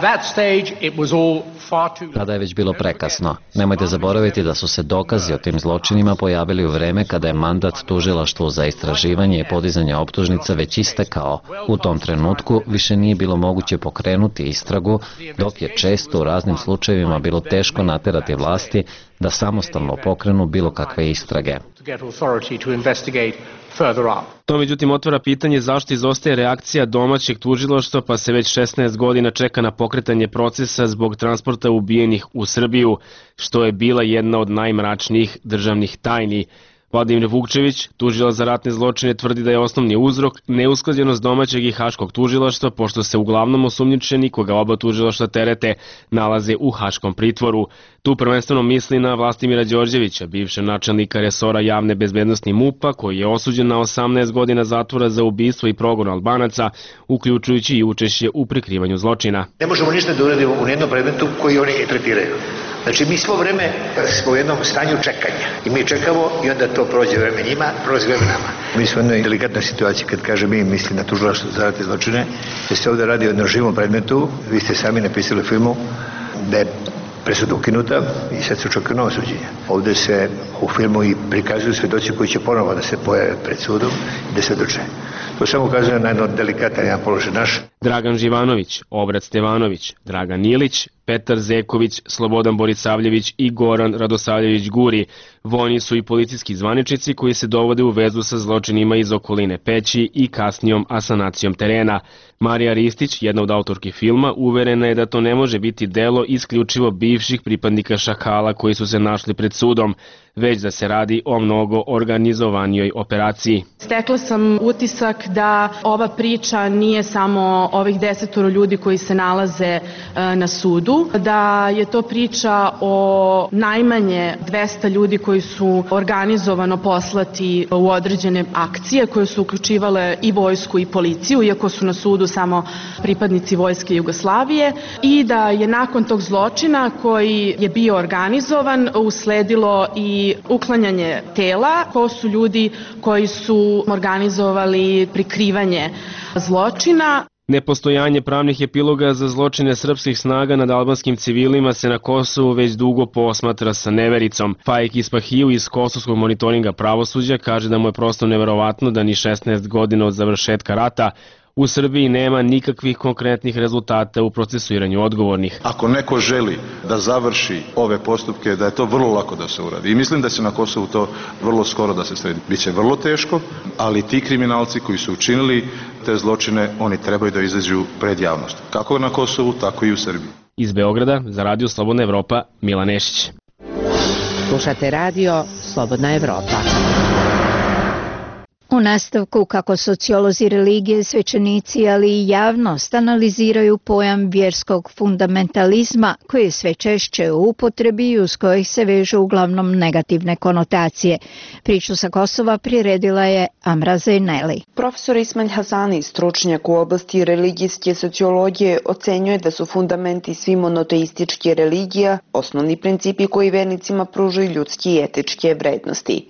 Tada je već bilo prekasno. Nemojte zaboraviti da su se dokazi o tim zločinima pojavili u vreme kada je mandat tužilaštvu za istraživanje i podizanje optužnica već istekao. U tom trenutku više nije bilo moguće pokrenuti istragu, dok je često u raznim slučajevima bilo teško naterati vlasti da samostalno pokrenu bilo kakve istrage. get authority to investigate further up. To međutim otvara pitanje zašto izostaje reakcija domaćeg tužilaštva, pa se već šesnaest godina čeka na pokretanje procesa zbog transporta ubijenih u Srbiju, što je bila jedna od najmračnijih državnih tajni. Vladimir Vukčević, tužilac za ratne zločine, tvrdi da je osnovni uzrok neusklađenost domaćeg i haškog tužilaštva, pošto se uglavnom osumnjičeni, koga oba tužilaštva terete, nalaze u haškom pritvoru. Tu prvenstveno misli na Vlastimira Đorđevića, bivšeg načelnika resora javne bezbednosti MUP-a, koji je osuđen na osamnaest godina zatvora za ubistvo i progon Albanaca, uključujući i učešće u prikrivanju zločina. Ne možemo ništa da uradimo u jednom predmetu koji oni tretiraju. Znači, mi svo vreme smo u jednom stanju čekanja i mi čekamo i onda to prođe vreme njima, prođe vreme nama. Mi smo u jednoj delikatnoj situaciji, kad kaže mi misli na tužilaštvo za ratne zločine, jer se ovde radi o jednom živom predmetu. Vi ste sami napisali u filmu da je presuda ukinuta i sad se očekuje novo suđenje. Ovde se u filmu i prikazuju svedoci koji će ponovo da se pojave pred sudom i da svedoče. To samo ukazuje na jedno delikatan jedan položaj naš. Dragan Živanović, Obrat Stevanović, Dragan Ilić, Petar Zeković, Slobodan Borisavljević i Goran Radosavljević Guri. Vojni su i policijski zvaničnici koji se dovode u vezu sa zločinima iz okoline Peći i kasnijom asanacijom terena. Marija Ristić, jedna od autorki filma, uverena je da to ne može biti delo isključivo bivših pripadnika Šakala koji su se našli pred sudom, već da se radi o mnogo organizovanijoj operaciji. Stekla sam utisak da ova priča nije samo ovih desetoro ljudi koji se nalaze na sudu, da je to priča o najmanje dvesta ljudi koji su organizovano poslati u određene akcije koje su uključivale i vojsku i policiju, iako su na sudu samo pripadnici vojske Jugoslavije, i da je nakon tog zločina koji je bio organizovan usledilo i uklanjanje tela. Ko su ljudi koji su organizovali prikrivanje zločina? Nepostojanje pravnih epiloga za zločine srpskih snaga nad albanskim civilima se na Kosovu već dugo posmatra sa nevericom. Faik Ispahiju iz Kosovskog monitoringa pravosuđa kaže da mu je prosto neverovatno da ni šesnaest godina od završetka rata u Srbiji nema nikakvih konkretnih rezultata u procesuiranju odgovornih. Ako neko želi da završi ove postupke, da je to vrlo lako da se uradi. I mislim da će na Kosovu to vrlo skoro da se sredi. Biće vrlo teško, ali ti kriminalci koji su učinili te zločine, oni trebaju da izađu pred javnost. Kako na Kosovu, tako i u Srbiji. Iz Beograda za Radio Slobodna Evropa, Milan Nešić. Slušate radio Slobodna Evropa. U nastavku kako sociolozi religije, svećenici, ali i javnost analiziraju pojam vjerskog fundamentalizma koji je sve češće u upotrebi i uz kojih se vežu uglavnom negativne konotacije. Priču sa Kosova priredila je Amra Zejneli. Profesor Ismail Hasani, stručnjak u oblasti religijske sociologije, ocenjuje da su fundamenti svih monoteističke religija osnovni principi koji vernicima pružaju ljudske i etičke vrednosti.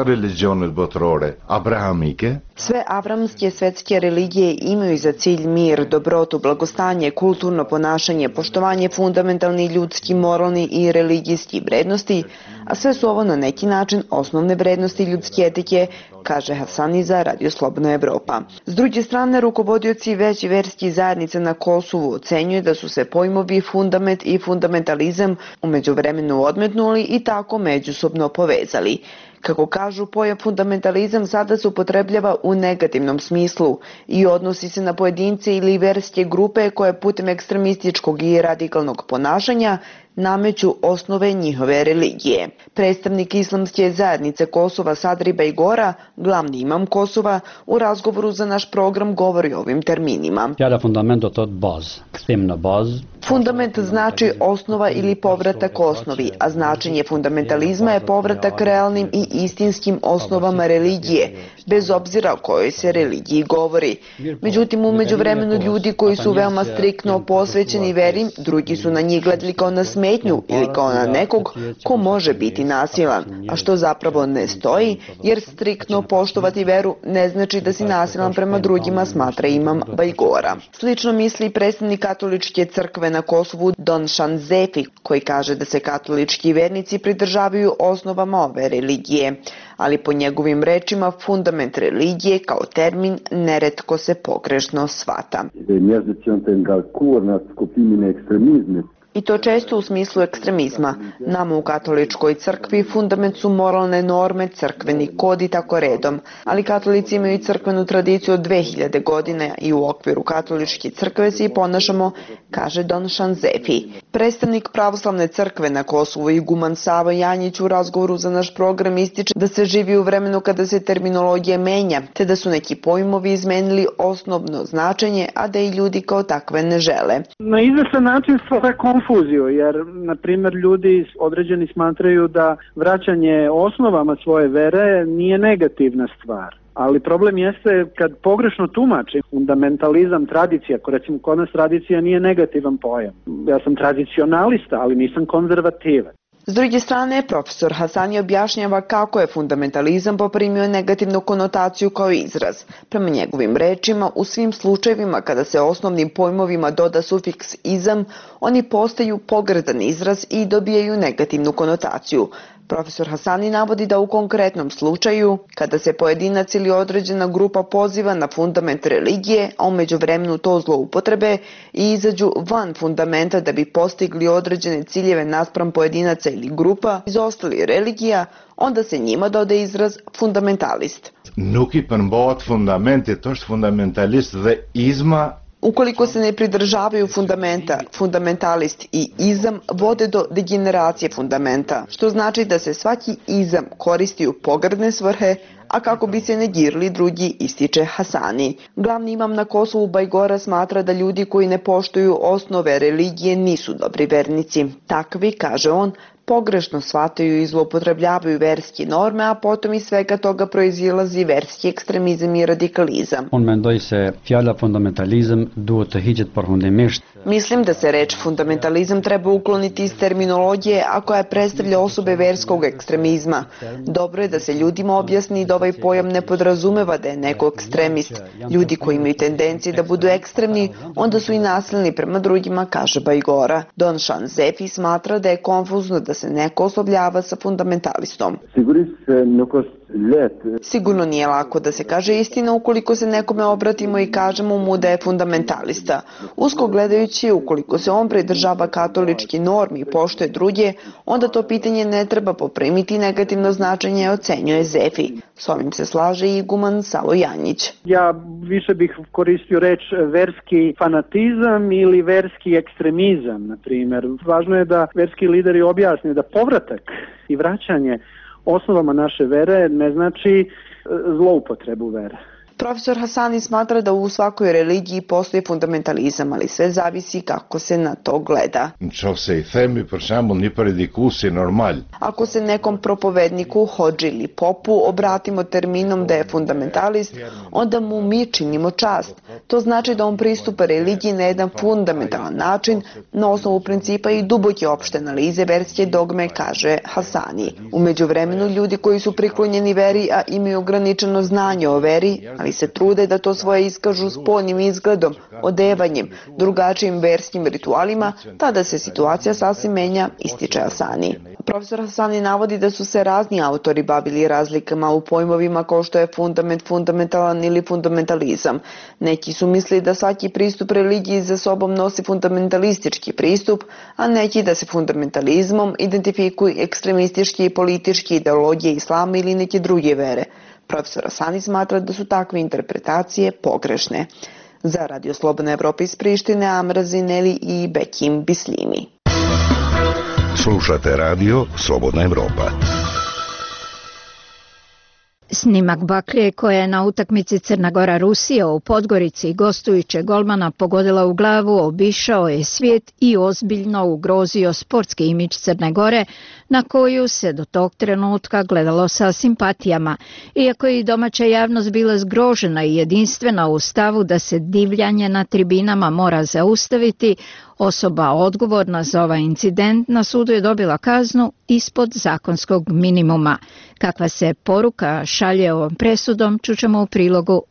Sve avramske svetske religije imaju za cilj mir, dobrotu, blagostanje, kulturno ponašanje, poštovanje fundamentalnih ljudskih, moralnih i religijskih vrednosti, a sve su ovo na neki način osnovne vrednosti ljudske etike, kaže Hasani za Radio Slobodna Evropa. S druge strane, rukovodioci veće verskih zajednica na Kosovu ocenjuju da su se pojmovi fundament i fundamentalizam u međuvremenu odmetnuli i tako međusobno povezali. Kako kažu, pojam fundamentalizam sada se upotrebljava u negativnom smislu i odnosi se na pojedince ili verske grupe koje putem ekstremističkog i radikalnog ponašanja nameću osnove njihove religije. Predstavnik islamske zajednice Kosova Sadri Bajgora, glavni imam Kosova, u razgovoru za naš program govori o ovim terminima. Fundament znači osnova ili povratak osnovi, a značenje fundamentalizma je povratak realnim i istinskim osnovama religije, bez obzira o kojoj se religiji govori. Međutim, u međuvremenu ljudi koji su veoma striktno posvećeni veri, drugi su na njih gledali kao na smetnju ili kao na nekog ko može biti nasilan, a što zapravo ne stoji, jer striktno poštovati veru ne znači da si nasilan prema drugima, smatra imam Bajgora. Slično misli predstavnik katoličke crkve na Kosovu Don Šanzefi, koji kaže da se katolički vernici pridržavaju osnovama ove religije, ali po njegovim rečima fundament religije kao termin neretko se pogrešno shvata. I to često u smislu ekstremizma. Nama u katoličkoj crkvi fundament su moralne norme, crkveni kod i tako redom, ali katolici imaju crkvenu tradiciju od dve hiljade godine i u okviru katoličke crkve se i ponašamo, kaže Don Šanzefi. Predstavnik pravoslavne crkve na Kosovu iguman Savo Janjić u razgovoru za naš program ističe da se živi u vremenu kada se terminologija menja, te da su neki pojmovi izmenili osnovno značenje, a da i ljudi kao takve ne žele. Na izvestan način stvara konfuziju, jer, na primjer, ljudi određeni smatraju da vraćanje osnovama svoje vere nije negativna stvar. Ali problem jeste kad pogrešno tumači fundamentalizam, tradicija, ako recimo kod nas tradicija nije negativan pojam. Ja sam tradicionalista, ali nisam konzervativan. S druge strane, profesor Hasani objašnjava kako je fundamentalizam poprimio negativnu konotaciju kao izraz. Prema njegovim rečima, u svim slučajevima kada se osnovnim pojmovima doda sufiks izam, oni postaju pogrdan izraz i dobijaju negativnu konotaciju. Profesor Hasani navodi da u konkretnom slučaju, kada se pojedinac ili određena grupa poziva na fundament religije, a umeđu vremenu to zloupotrebe i izađu van fundamenta da bi postigli određene ciljeve naspram pojedinaca ili grupa izostali religija, onda se njima dodaje izraz fundamentalist. Nuk i përmbahet fundamenti, to është fundamentalist dhe izma. Ukoliko se ne pridržavaju fundamenta, fundamentalist i izam vode do degeneracije fundamenta, što znači da se svaki izam koristi u pogrdne svrhe, a kako bi se negirali drugi, ističe Hasani. Glavni imam na Kosovu Bajgora smatra da ljudi koji ne poštuju osnove religije nisu dobri vernici. Takvi, kaže on, pogrešno shvataju i zloupotrebljavaju verske norme, a potom iz svega toga proizilazi verski ekstremizam i radikalizam. Unë mendoj se fjala fundamentalizam duhet të hiqet përfundimisht. Mislim da se reč fundamentalizam treba ukloniti iz terminologije, a koja predstavlja osobe verskog ekstremizma. Dobro je da se ljudima objasni da ovaj pojam ne podrazumeva da je neko ekstremist. Ljudi koji imaju tendencije da budu ekstremni, onda su i nasilni prema drugima, kaže Bajgora. Don Šanzefi smatra da je konfuzno da se neko oslovljava sa fundamentalistom. Sigurno nije lako da se kaže istina ukoliko se nekome obratimo i kažemo mu da je fundamentalista. Usko gledajući, ukoliko se on pridržava katolički normi i poštuje druge, onda to pitanje ne treba poprimiti negativno značenje, ocenjuje Zefi. S ovim se slaže i iguman Savo Janjić. Ja više bih koristio reč verski fanatizam ili verski ekstremizam, na primjer. Važno je da verski lideri objasne da povratak i vraćanje osnovama naše vere ne znači zloupotrebu vere. Profesor Hasani smatra da u svakoj religiji postoji fundamentalizam, ali sve zavisi kako se na to gleda. Ako se nekom propovedniku, hodži ili popu obratimo terminom da je fundamentalist, onda mu mi činimo čast. To znači da on pristupa religiji na jedan fundamentalan način, na osnovu principa i duboke opšte analize verske dogme, kaže Hasani. U međuvremenu ljudi koji su priklonjeni veri, a imaju ograničeno znanje o veri, ali se trude da to svoje iskažu spoljnim izgledom, odevanjem, drugačijim verskim ritualima, tada se situacija sasvim menja, ističe Hasani. Profesor Hasani navodi da su se razni autori bavili razlikama u pojmovima kao što je fundament, fundamentalan ili fundamentalizam. Neki su mislili da svaki pristup religiji za sobom nosi fundamentalistički pristup, a neki da se fundamentalizmom identifikuju ekstremistički i politički ideologije islama ili neke druge vere. Profesor Hasani smatra da su takve interpretacije pogrešne. Za Radio Slobodna Evropa iz Prištine, Amra Zineli i Bekim Bislimi. Slušate Radio Slobodna Evropa. Snimak baklje koja je na utakmici Crna Gora-Rusija u Podgorici gostujuće golmana pogodila u glavu obišao je svijet i ozbiljno ugrozio sportski imidž Crne Gore, na koju se do tog trenutka gledalo sa simpatijama. Iako je i domaća javnost bila zgrožena i jedinstvena u stavu da se divljanje na tribinama mora zaustaviti, osoba odgovorna za ovaj incident na sudu je dobila kaznu ispod zakonskog minimuma. Kakva se poruka šalje ovom presudom, čućemo u prilogu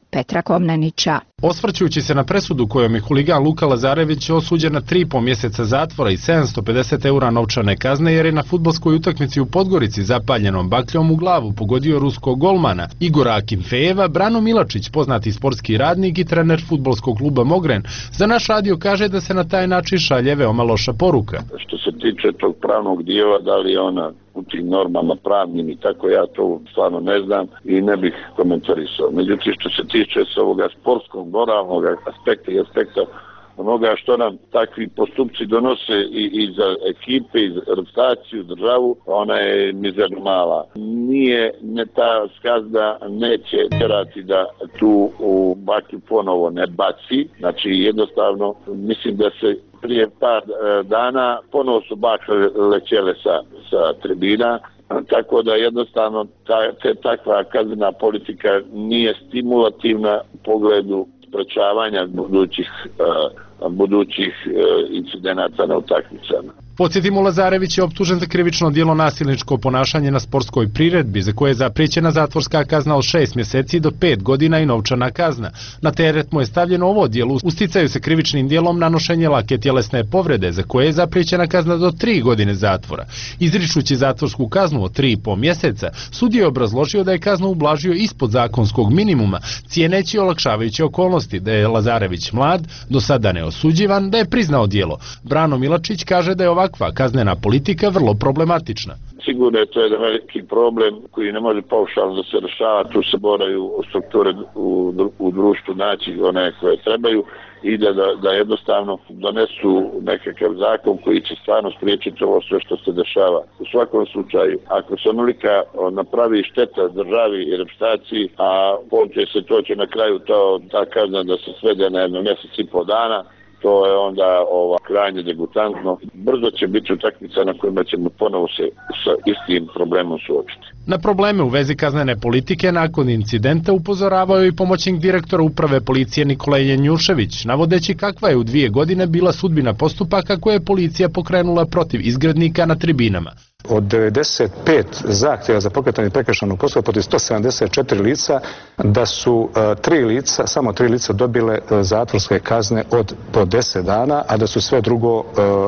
Petra Komnenića. Osvrćujući se na presudu kojom je huligan Luka Lazarević osuđen na tri i po mjeseca zatvora i sedamsto pedeset eura novčane kazne jer je na fudbalskoj utakmici u Podgorici zapaljenom bakljom u glavu pogodio ruskog golmana Igora Akimfejeva, Brano Milačić, poznati sportski radnik i trener fudbalskog kluba Mogren, za naš radio kaže da se na taj način šalje veoma loša poruka. Što se tiče tog pravnog dijela, da li je ona u tim normama pravnim i tako, ja to stvarno ne znam i ne bih komentarisao. Međutim, što se tiče s ovoga sportskog, moralnog aspekta i aspekta onoga što nam takvi postupci donose i, i za ekipe, i za reprezentaciju, državu, ona je mizerno mala. Nije, ne ta skazda neće tjerati da tu u baklju ponovo ne baci, znači jednostavno mislim da se prije par dana ponovo su bakle lećele sa, sa tribina, tako da jednostavno ta, te, takva kaznena politika nije stimulativna u pogledu sprečavanja budućih, uh, budućih uh, incidenata na utakmicama. Podsjetimo, Lazarević je optužen za krivično djelo nasilničko ponašanje na sportskoj priredbi, za koje je zapriječena zatvorska kazna od šest mjeseci do pet godina i novčana kazna. Na teret mu je stavljeno ovo djelo, usticaju se krivičnim djelom nanošenje lake tjelesne povrede, za koje je zapriječena kazna do tri godine zatvora. Izričući zatvorsku kaznu od tri i po mjeseca, sudija je obrazložio da je kaznu ublažio ispod zakonskog minimuma, cijeneći olakšavajuće okolnosti, da je Lazarević mlad, do sada neosuđivan, da je priznao djelo. Brano Milačić kaže da je ovakva kaznena politika vrlo problematična. Sigurno je to jedan veliki problem koji ne može paušalno da se rešava, tu se moraju strukture u, u društvu naći one koje trebaju i da, da, da jednostavno donesu nekakav zakon koji će stvarno spriječiti ovo sve što se dešava. U svakom slučaju, ako se onolika napravi šteta državi i reprezentaciji, a poče se to će na kraju to, ta kazna da se svede na jedno mjesec i po dana, to je onda ova, krajnje degutantno. Brzo će biti utakmica na kojima ćemo ponovo se sa istim problemom suočiti. Na probleme u vezi kaznene politike nakon incidenta upozoravao i pomoćnik direktora uprave policije Nikola Janjušević, navodeći kakva je u dvije godine bila sudbina postupaka koje je policija pokrenula protiv izgrednika na tribinama. Od devedeset pet zahtjeva za pokretanje prekršajnog postupka protiv sto sedamdeset četiri lica, da su uh, tri lica, samo tri lica dobile uh, zatvorske kazne od po deset dana, a da su sve drugo uh,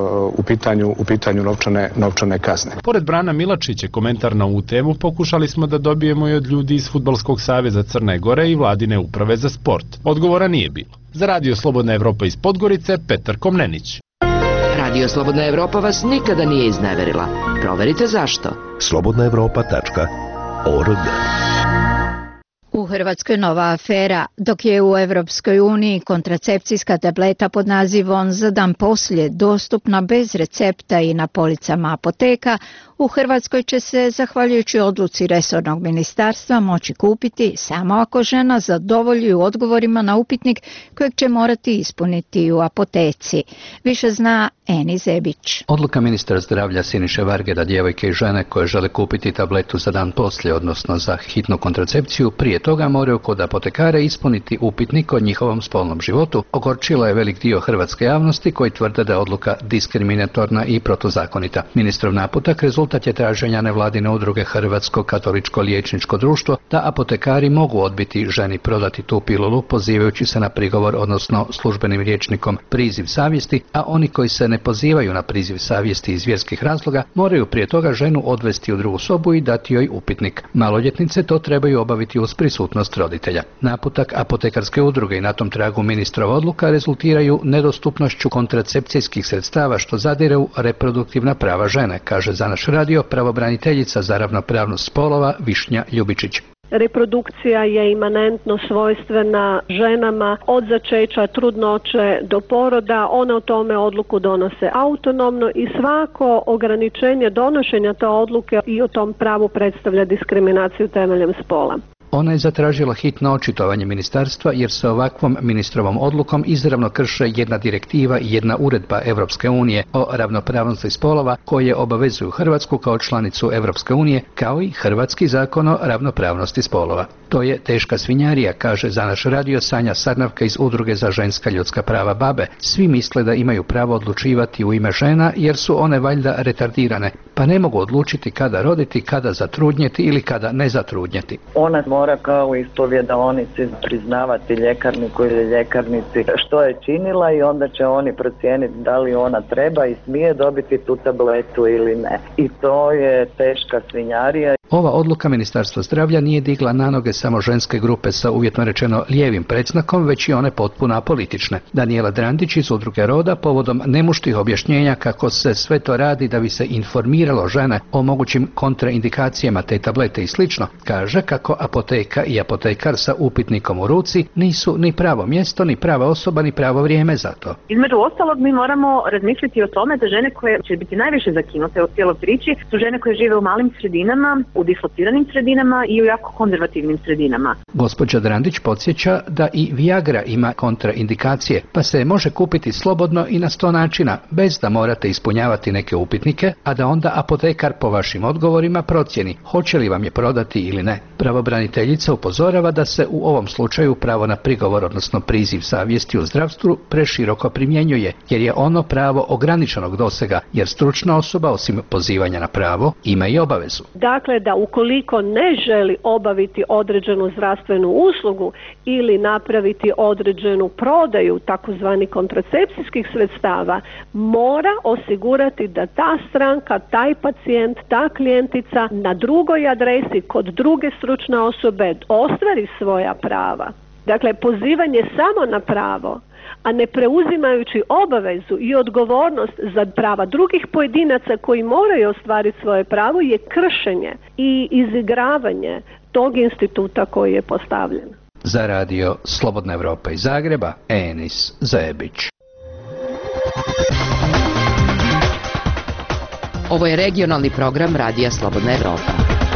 u pitanju, u pitanju novčane, novčane kazne. Pored Brana Milačića, komentar na ovu temu pokušali smo da dobijemo i od ljudi iz Fudbalskog saveza Crne Gore i Vladine uprave za sport. Odgovora nije bilo. Za Radio Slobodna Evropa iz Podgorice, Petar Komnenić. Radio Slobodna Evropa vas nikada nije izneverila. Proverite zašto. slobodna evropa tačka org. U Hrvatskoj nova afera, dok je u Evropskoj uniji kontracepcijska tableta pod nazivom Za dan poslije dostupna bez recepta i na policama apoteka, u Hrvatskoj će se, zahvaljujući odluci resornog ministarstva, moći kupiti samo ako žena zadovolji u odgovorima na upitnik kojeg će morati ispuniti u apoteci. Više zna Eni Zebić. Odluka ministra zdravlja Siniše Varge da djevojke i žene koje žele kupiti tabletu za dan poslije, odnosno za hitnu kontracepciju, prije toga moraju kod apotekare ispuniti upitnik o njihovom spolnom životu, ogorčila je velik dio hrvatske javnosti koji tvrde da je odluka diskriminatorna i protuzakonita. Ministrov naputak rezultat je traženja nevladine udruge Hrvatsko katoličko liječničko društvo da apotekari mogu odbiti ženi prodati tu pilulu pozivajući se na prigovor, odnosno službenim rječnikom priziv savjesti, a oni koji se ne pozivaju na priziv savjesti iz vjerskih razloga moraju prije toga ženu odvesti u drugu sobu i dati joj upitnik. Maloljetnice to trebaju obaviti uz prisutnost roditelja. Naputak apotekarske udruge i na tom tragu ministrova odluka rezultiraju nedostupnošću kontracepcijskih sredstava što zadire u reproduktivna prava žene, kaže za naš radio pravobraniteljica za ravnopravnost spolova Višnja Ljubičić. Reprodukcija je imanentno svojstvena ženama od začeća, trudnoće do poroda. One o tome odluku donose autonomno i svako ograničenje donošenja te odluke i o tom pravu predstavlja diskriminaciju temeljem spola. Ona je zatražila hitno očitovanje ministarstva jer se ovakvom ministrovom odlukom izravno krše jedna direktiva i jedna uredba Europske unije o ravnopravnosti spolova koje obavezuju Hrvatsku kao članicu Europske unije, kao i Hrvatski zakon o ravnopravnosti spolova. To je teška svinjarija, kaže za naš radio Sanja Sarnavka iz Udruge za ženska ljudska prava Babe. Svi misle da imaju pravo odlučivati u ime žena jer su one valjda retardirane, pa ne mogu odlučiti kada roditi, kada zatrudnjeti ili kada ne zatrudnjeti. Ona mora kao ispovjedaonici priznavati ljekarniku ili ljekarnici što je činila i onda će oni procijeniti da li ona treba i smije dobiti tu tabletu ili ne. I to je teška svinjarija. Ova odluka Ministarstva zdravlja nije digla na noge samo ženske grupe sa uvjetno rečeno lijevim predznakom, već i one potpuno apolitične. Daniela Drandić iz Udruge Roda povodom nemuštih objašnjenja kako se sve to radi da bi se informiralo žene o mogućim kontraindikacijama te tablete i slično, kaže kako apoteka i apotekar sa upitnikom u ruci nisu ni pravo mjesto, ni prava osoba, ni pravo vrijeme za to. Između ostalog mi moramo razmišljati o tome da žene koje će biti najviše zakinute u cijeloj priči su žene koje žive u malim sredinama, u dislociranim sredinama i u jako konzervativnim sredinama. Gospođa Drandić podsjeća da i Viagra ima kontraindikacije, pa se može kupiti slobodno i na sto načina, bez da morate ispunjavati neke upitnike, a da onda apotekar po vašim odgovorima procjeni hoće li vam je prodati ili ne. Pravobraniteljica upozorava da se u ovom slučaju pravo na prigovor, odnosno priziv savjesti u zdravstvu, preširoko primjenjuje, jer je ono pravo ograničenog dosega, jer stručna osoba, osim pozivanja na pravo, ima i obavezu. Dakle, da ukoliko ne želi obaviti određenu zdravstvenu uslugu ili napraviti određenu prodaju takozvani kontracepcijskih sredstava, mora osigurati da ta stranka, taj pacijent, ta klijentica na drugoj adresi kod druge stručne osobe ostvari svoja prava. Dakle, pozivanje samo na pravo, a ne preuzimajući obavezu i odgovornost za prava drugih pojedinaca koji moraju ostvariti svoje pravo, je kršenje i izigravanje tog instituta koji je postavljen. Za radio Slobodna Evropa iz Zagreba, Enis Zajebić. Ovo je regionalni program Radija Slobodna Evropa.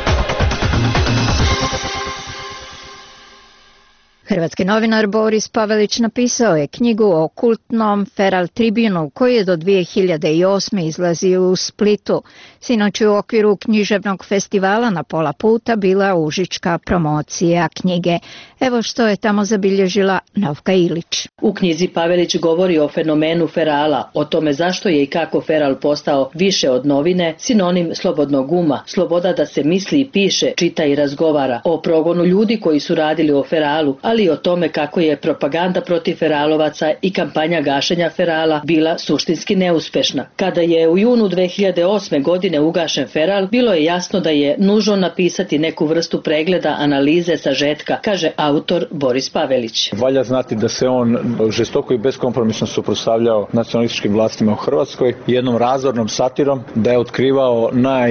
Hrvatski novinar Boris Pavelić napisao je knjigu o kultnom Feral Tribunu koji je do dvije hiljade osme izlazio u Splitu. Sinoć u okviru književnog festivala na pola puta bila užička promocija knjige. Evo što je tamo zabilježila Novka Ilić. U knjizi Pavelić govori o fenomenu ferala, o tome zašto je i kako feral postao više od novine, sinonim slobodnog uma, sloboda da se misli i piše, čita i razgovara, o progonu ljudi koji su radili o feralu, ali i o tome kako je propaganda protiv feralovaca i kampanja gašenja ferala bila suštinski neuspešna. Kada je u junu dve hiljade osme. godine ugašen feral, bilo je jasno da je nužno napisati neku vrstu pregleda, analize, sažetka, kaže autor Boris Pavelić. Valja znati da se on žestoko i beskompromisno suprotstavljao nacionalističkim vlastima u Hrvatskoj, jednom razornom satirom, da je otkrivao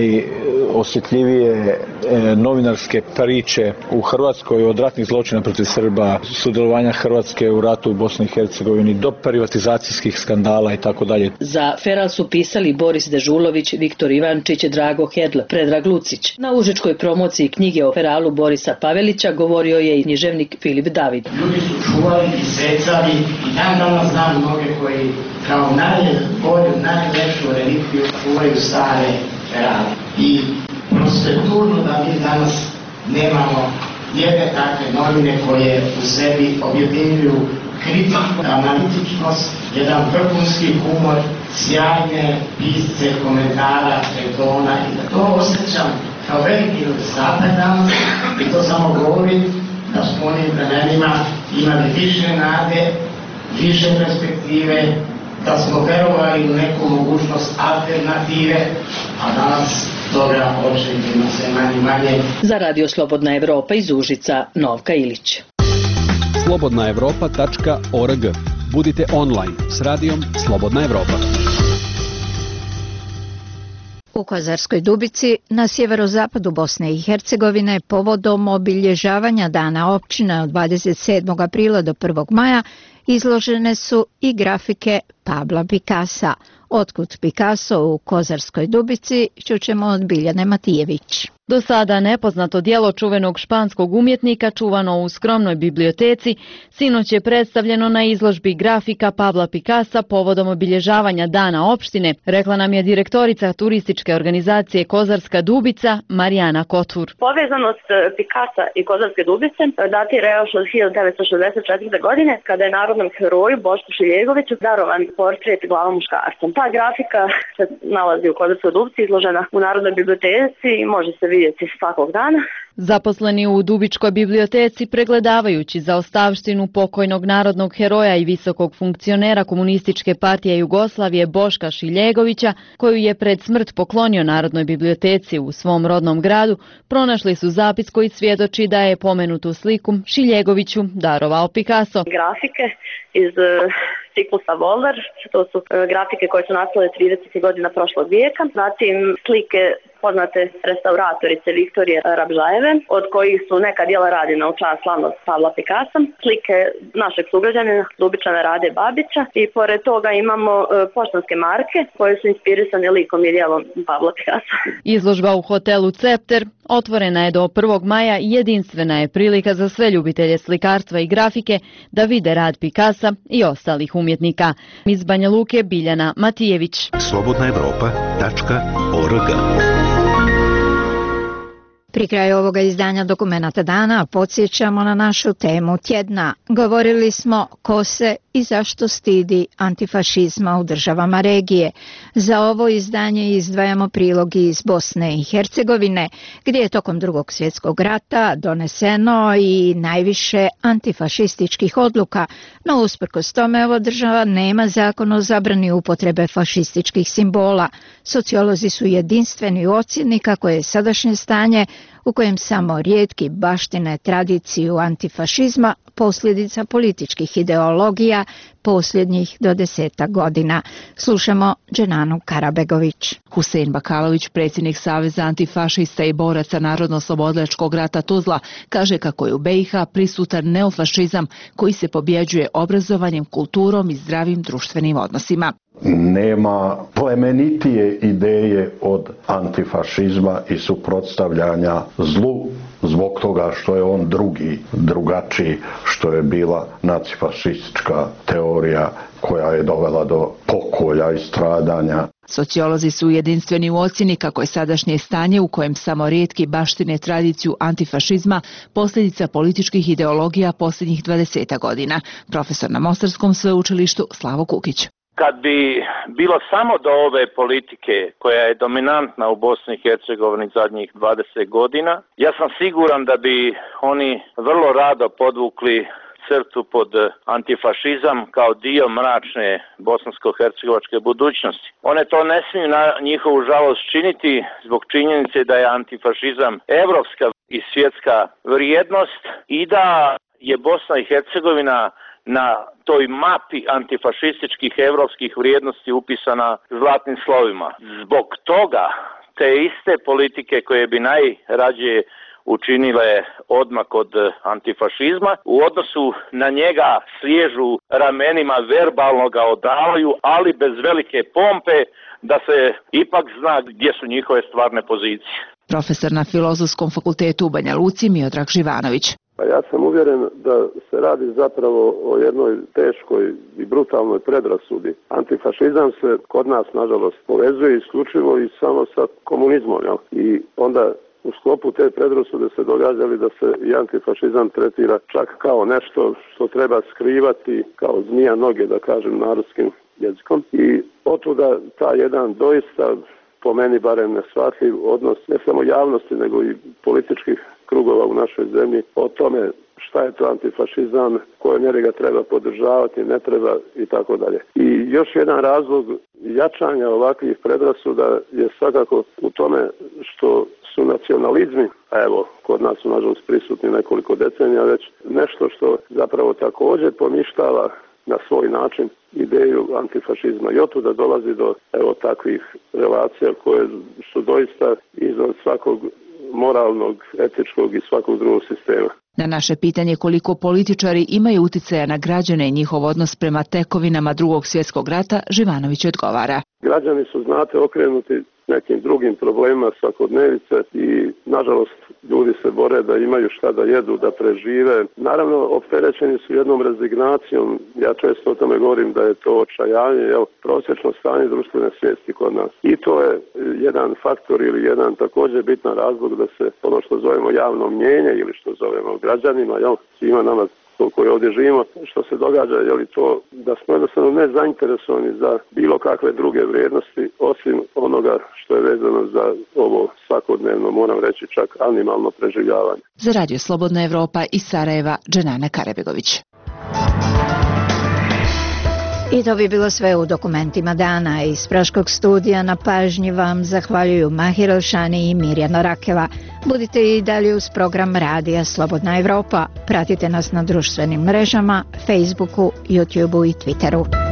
najosjetljivije novinarske priče u Hrvatskoj, od ratnih zločina protiv Srba, sudjelovanja Hrvatske u ratu u Bosni i Hercegovini, do privatizacijskih skandala i tako dalje. Za feral su pisali Boris Dežulović, Viktor Ivančić, Drago Hedl, Predrag Lucić. Na užičkoj promociji knjige o feralu Borisa Pavelića govorio je i književnik Filip David. Ljudi su čuvali i secali i dan danas znam mnoge koji kao najbolju, najlepšu relikviju čuvaju stare ferale. I prosto je tužno da mi danas nemamo jedne takve novine koje u sebi objedinjuju kritiku, analitičnost, jedan vrhunski humor, sjajne pisce, komentara, retona i da to osjećam kao veliki nedostatak danas i to samo govori da smo onim vremenima imali više nade, više perspektive, da smo verovali u neku mogućnost alternative, a danas toga očekivamo sve manje i manje. Za Radio Slobodna Evropa iz Užica, Novka Ilić. slobodna evropa tačka org. Budite online s radijom Slobodna Evropa. U Kozarskoj Dubici na sjeverozapadu Bosne i Hercegovine povodom obilježavanja Dana općine od dvadeset sedmog aprila do prvog maja izložene su i grafike Pabla Picassa. Otkud Picasso u Kozarskoj Dubici čućemo od Biljane Matijević. Do sada nepoznato djelo čuvenog španskog umjetnika čuvano u skromnoj biblioteci sinoć je predstavljeno na izložbi grafika Pabla Picassa povodom obilježavanja Dana opštine, rekla nam je direktorica turističke organizacije Kozarska Dubica Marijana Kotur. Povezanost Picassa i Kozarske Dubice datira još od hiljadu devetsto šezdeset četvrte. godine kada je narodnom heroju Bošku Šiljegoviću darovan portret glava muškarca. Ta grafika se nalazi u Kozarskoj Dubici, izložena u Narodnoj biblioteci i može se vidjeti svakog dana. Zaposleni u Dubičkoj biblioteci, pregledavajući zaostavštinu pokojnog narodnog heroja i visokog funkcionera Komunističke partije Jugoslavije Boška Šiljegovića, koju je pred smrt poklonio Narodnoj biblioteci u svom rodnom gradu, pronašli su zapis koji svjedoči da je pomenutu sliku Šiljegoviću darovao Picasso. Grafike iz ciklusa Voller, to su grafike koje su nastale tridesetih godina prošlog vijeka, zatim slike poznate restauratorice Viktorije Rabžajeve, od kojih su neka djela rađena u čast slavnog Pavla Picassa, slike našeg sugrađanina Dubičana Rade Babića i pored toga imamo e, poštanske marke koje su inspirisane likom i djelom Pavla Picassa. Izložba u hotelu Cepter otvorena je do prvog maja i jedinstvena je prilika za sve ljubitelje slikarstva i grafike da vide rad Picassa i ostalih umjetnika. Iz Banja Luke Biljana Matijević. slobodna evropa tačka org. Pri kraju ovoga izdanja Dokumenata dana podsjećamo na našu temu tjedna. Govorili smo ko se i zašto stidi antifašizma u državama regije. Za ovo izdanje izdvajamo prilog iz Bosne i Hercegovine, gdje je tokom Drugog svjetskog rata doneseno i najviše antifašističkih odluka, no usprkos tome ova država nema zakon o zabrani upotrebe fašističkih simbola. Sociolozi su jedinstveni u ocjeni kako je sadašnje stanje u kojem samo rijetki baštine tradiciju antifašizma posljedica političkih ideologija posljednjih do deseta godina. Slušamo Dženanu Karabegović. Husein Bakalović, predsjednik Saveza antifašista i boraca Narodno-oslobodilačkog rata Tuzla, kaže kako je u be i ha prisutan neofašizam koji se pobjeđuje obrazovanjem, kulturom i zdravim društvenim odnosima. Nema plemenitije ideje od antifašizma i suprotstavljanja zlu zbog toga što je on drugi, drugačiji, što je bila nacifašistička teorija koja je dovela do pokolja i stradanja. Sociolozi su jedinstveni u ocjeni kako je sadašnje stanje u kojem samo rijetki baštine tradiciju antifašizma posljedica političkih ideologija posljednjih dvadeset godina. Profesor na Mostarskom sveučilištu Slavo Kukić. Kad bi bilo samo do ove politike koja je dominantna u Bosni i Hercegovini zadnjih dvadeset godina, ja sam siguran da bi oni vrlo rado podvukli crtu pod antifašizam kao dio mračne bosansko-hercegovačke budućnosti. One to ne smiju na njihovu žalost činiti zbog činjenice da je antifašizam evropska i svjetska vrijednost i da je Bosna i Hercegovina na toj mapi antifašističkih evropskih vrijednosti upisana zlatnim slovima. Zbog toga te iste politike koje bi najrađe učinile odmak od antifašizma, u odnosu na njega sliježu ramenima, verbalno ga odavaju, ali bez velike pompe da se ipak zna gdje su njihove stvarne pozicije. Profesor na Filozofskom fakultetu u Banja Luci Miodrag Živanović. Pa ja sam uvjeren da se radi zapravo o jednoj teškoj i brutalnoj predrasudi. Antifašizam se kod nas, nažalost, povezuje isključivo i samo sa komunizmom. Jel? I onda u sklopu te predrasude se događali da se i antifašizam tretira čak kao nešto što treba skrivati, kao zmija noge, da kažem narodskim jezikom. I otuda ta jedan doista, po meni barem neshvatljiv odnos ne samo javnosti nego i političkih krugova u našoj zemlji o tome šta je to antifašizam, koje mjere ga treba podržavati, ne treba i tako dalje. I još jedan razlog jačanja ovakvih predrasuda je svakako u tome što su nacionalizmi, a evo, kod nas su nažalost prisutni nekoliko decenija već, nešto što zapravo također poništava na svoj način ideju antifašizma. I otuda dolazi do evo takvih relacija koje su doista izvan svakog moralnog, etičkog i svakog drugog sistema. Na naše pitanje koliko političari imaju uticaja na građane i njihov odnos prema tekovinama Drugog svjetskog rata, Živanović odgovara. Građani su, znate, okrenuti nekim drugim problemima svakodnevice i nažalost ljudi se bore da imaju šta da jedu, da prežive. Naravno, opterećeni su jednom rezignacijom. Ja često o tome govorim da je to očajanje, jel, prosječno stanje društvene svijesti kod nas. I to je jedan faktor ili jedan također bitan razlog da se ono što zovemo javno mnjenje ili što zovemo građanima, jel, svima nama koji ovdje živimo, što se događa, je li to da smo jednostavno ne zainteresovani za bilo kakve druge vrijednosti osim onoga što je vezano za ovo svakodnevno, moram reći čak animalno preživljavanje. Za Radio Slobodna Evropa iz Sarajeva, Dženana Karebegović. I to bi bilo sve u dokumentima dana. Iz Praškog studija na pažnji vam zahvaljuju Mahir Elšani i Mirjana Rakela. Budite i dalje uz program Radija Slobodna Evropa. Pratite nas na društvenim mrežama, Facebooku, YouTubeu i Twitteru.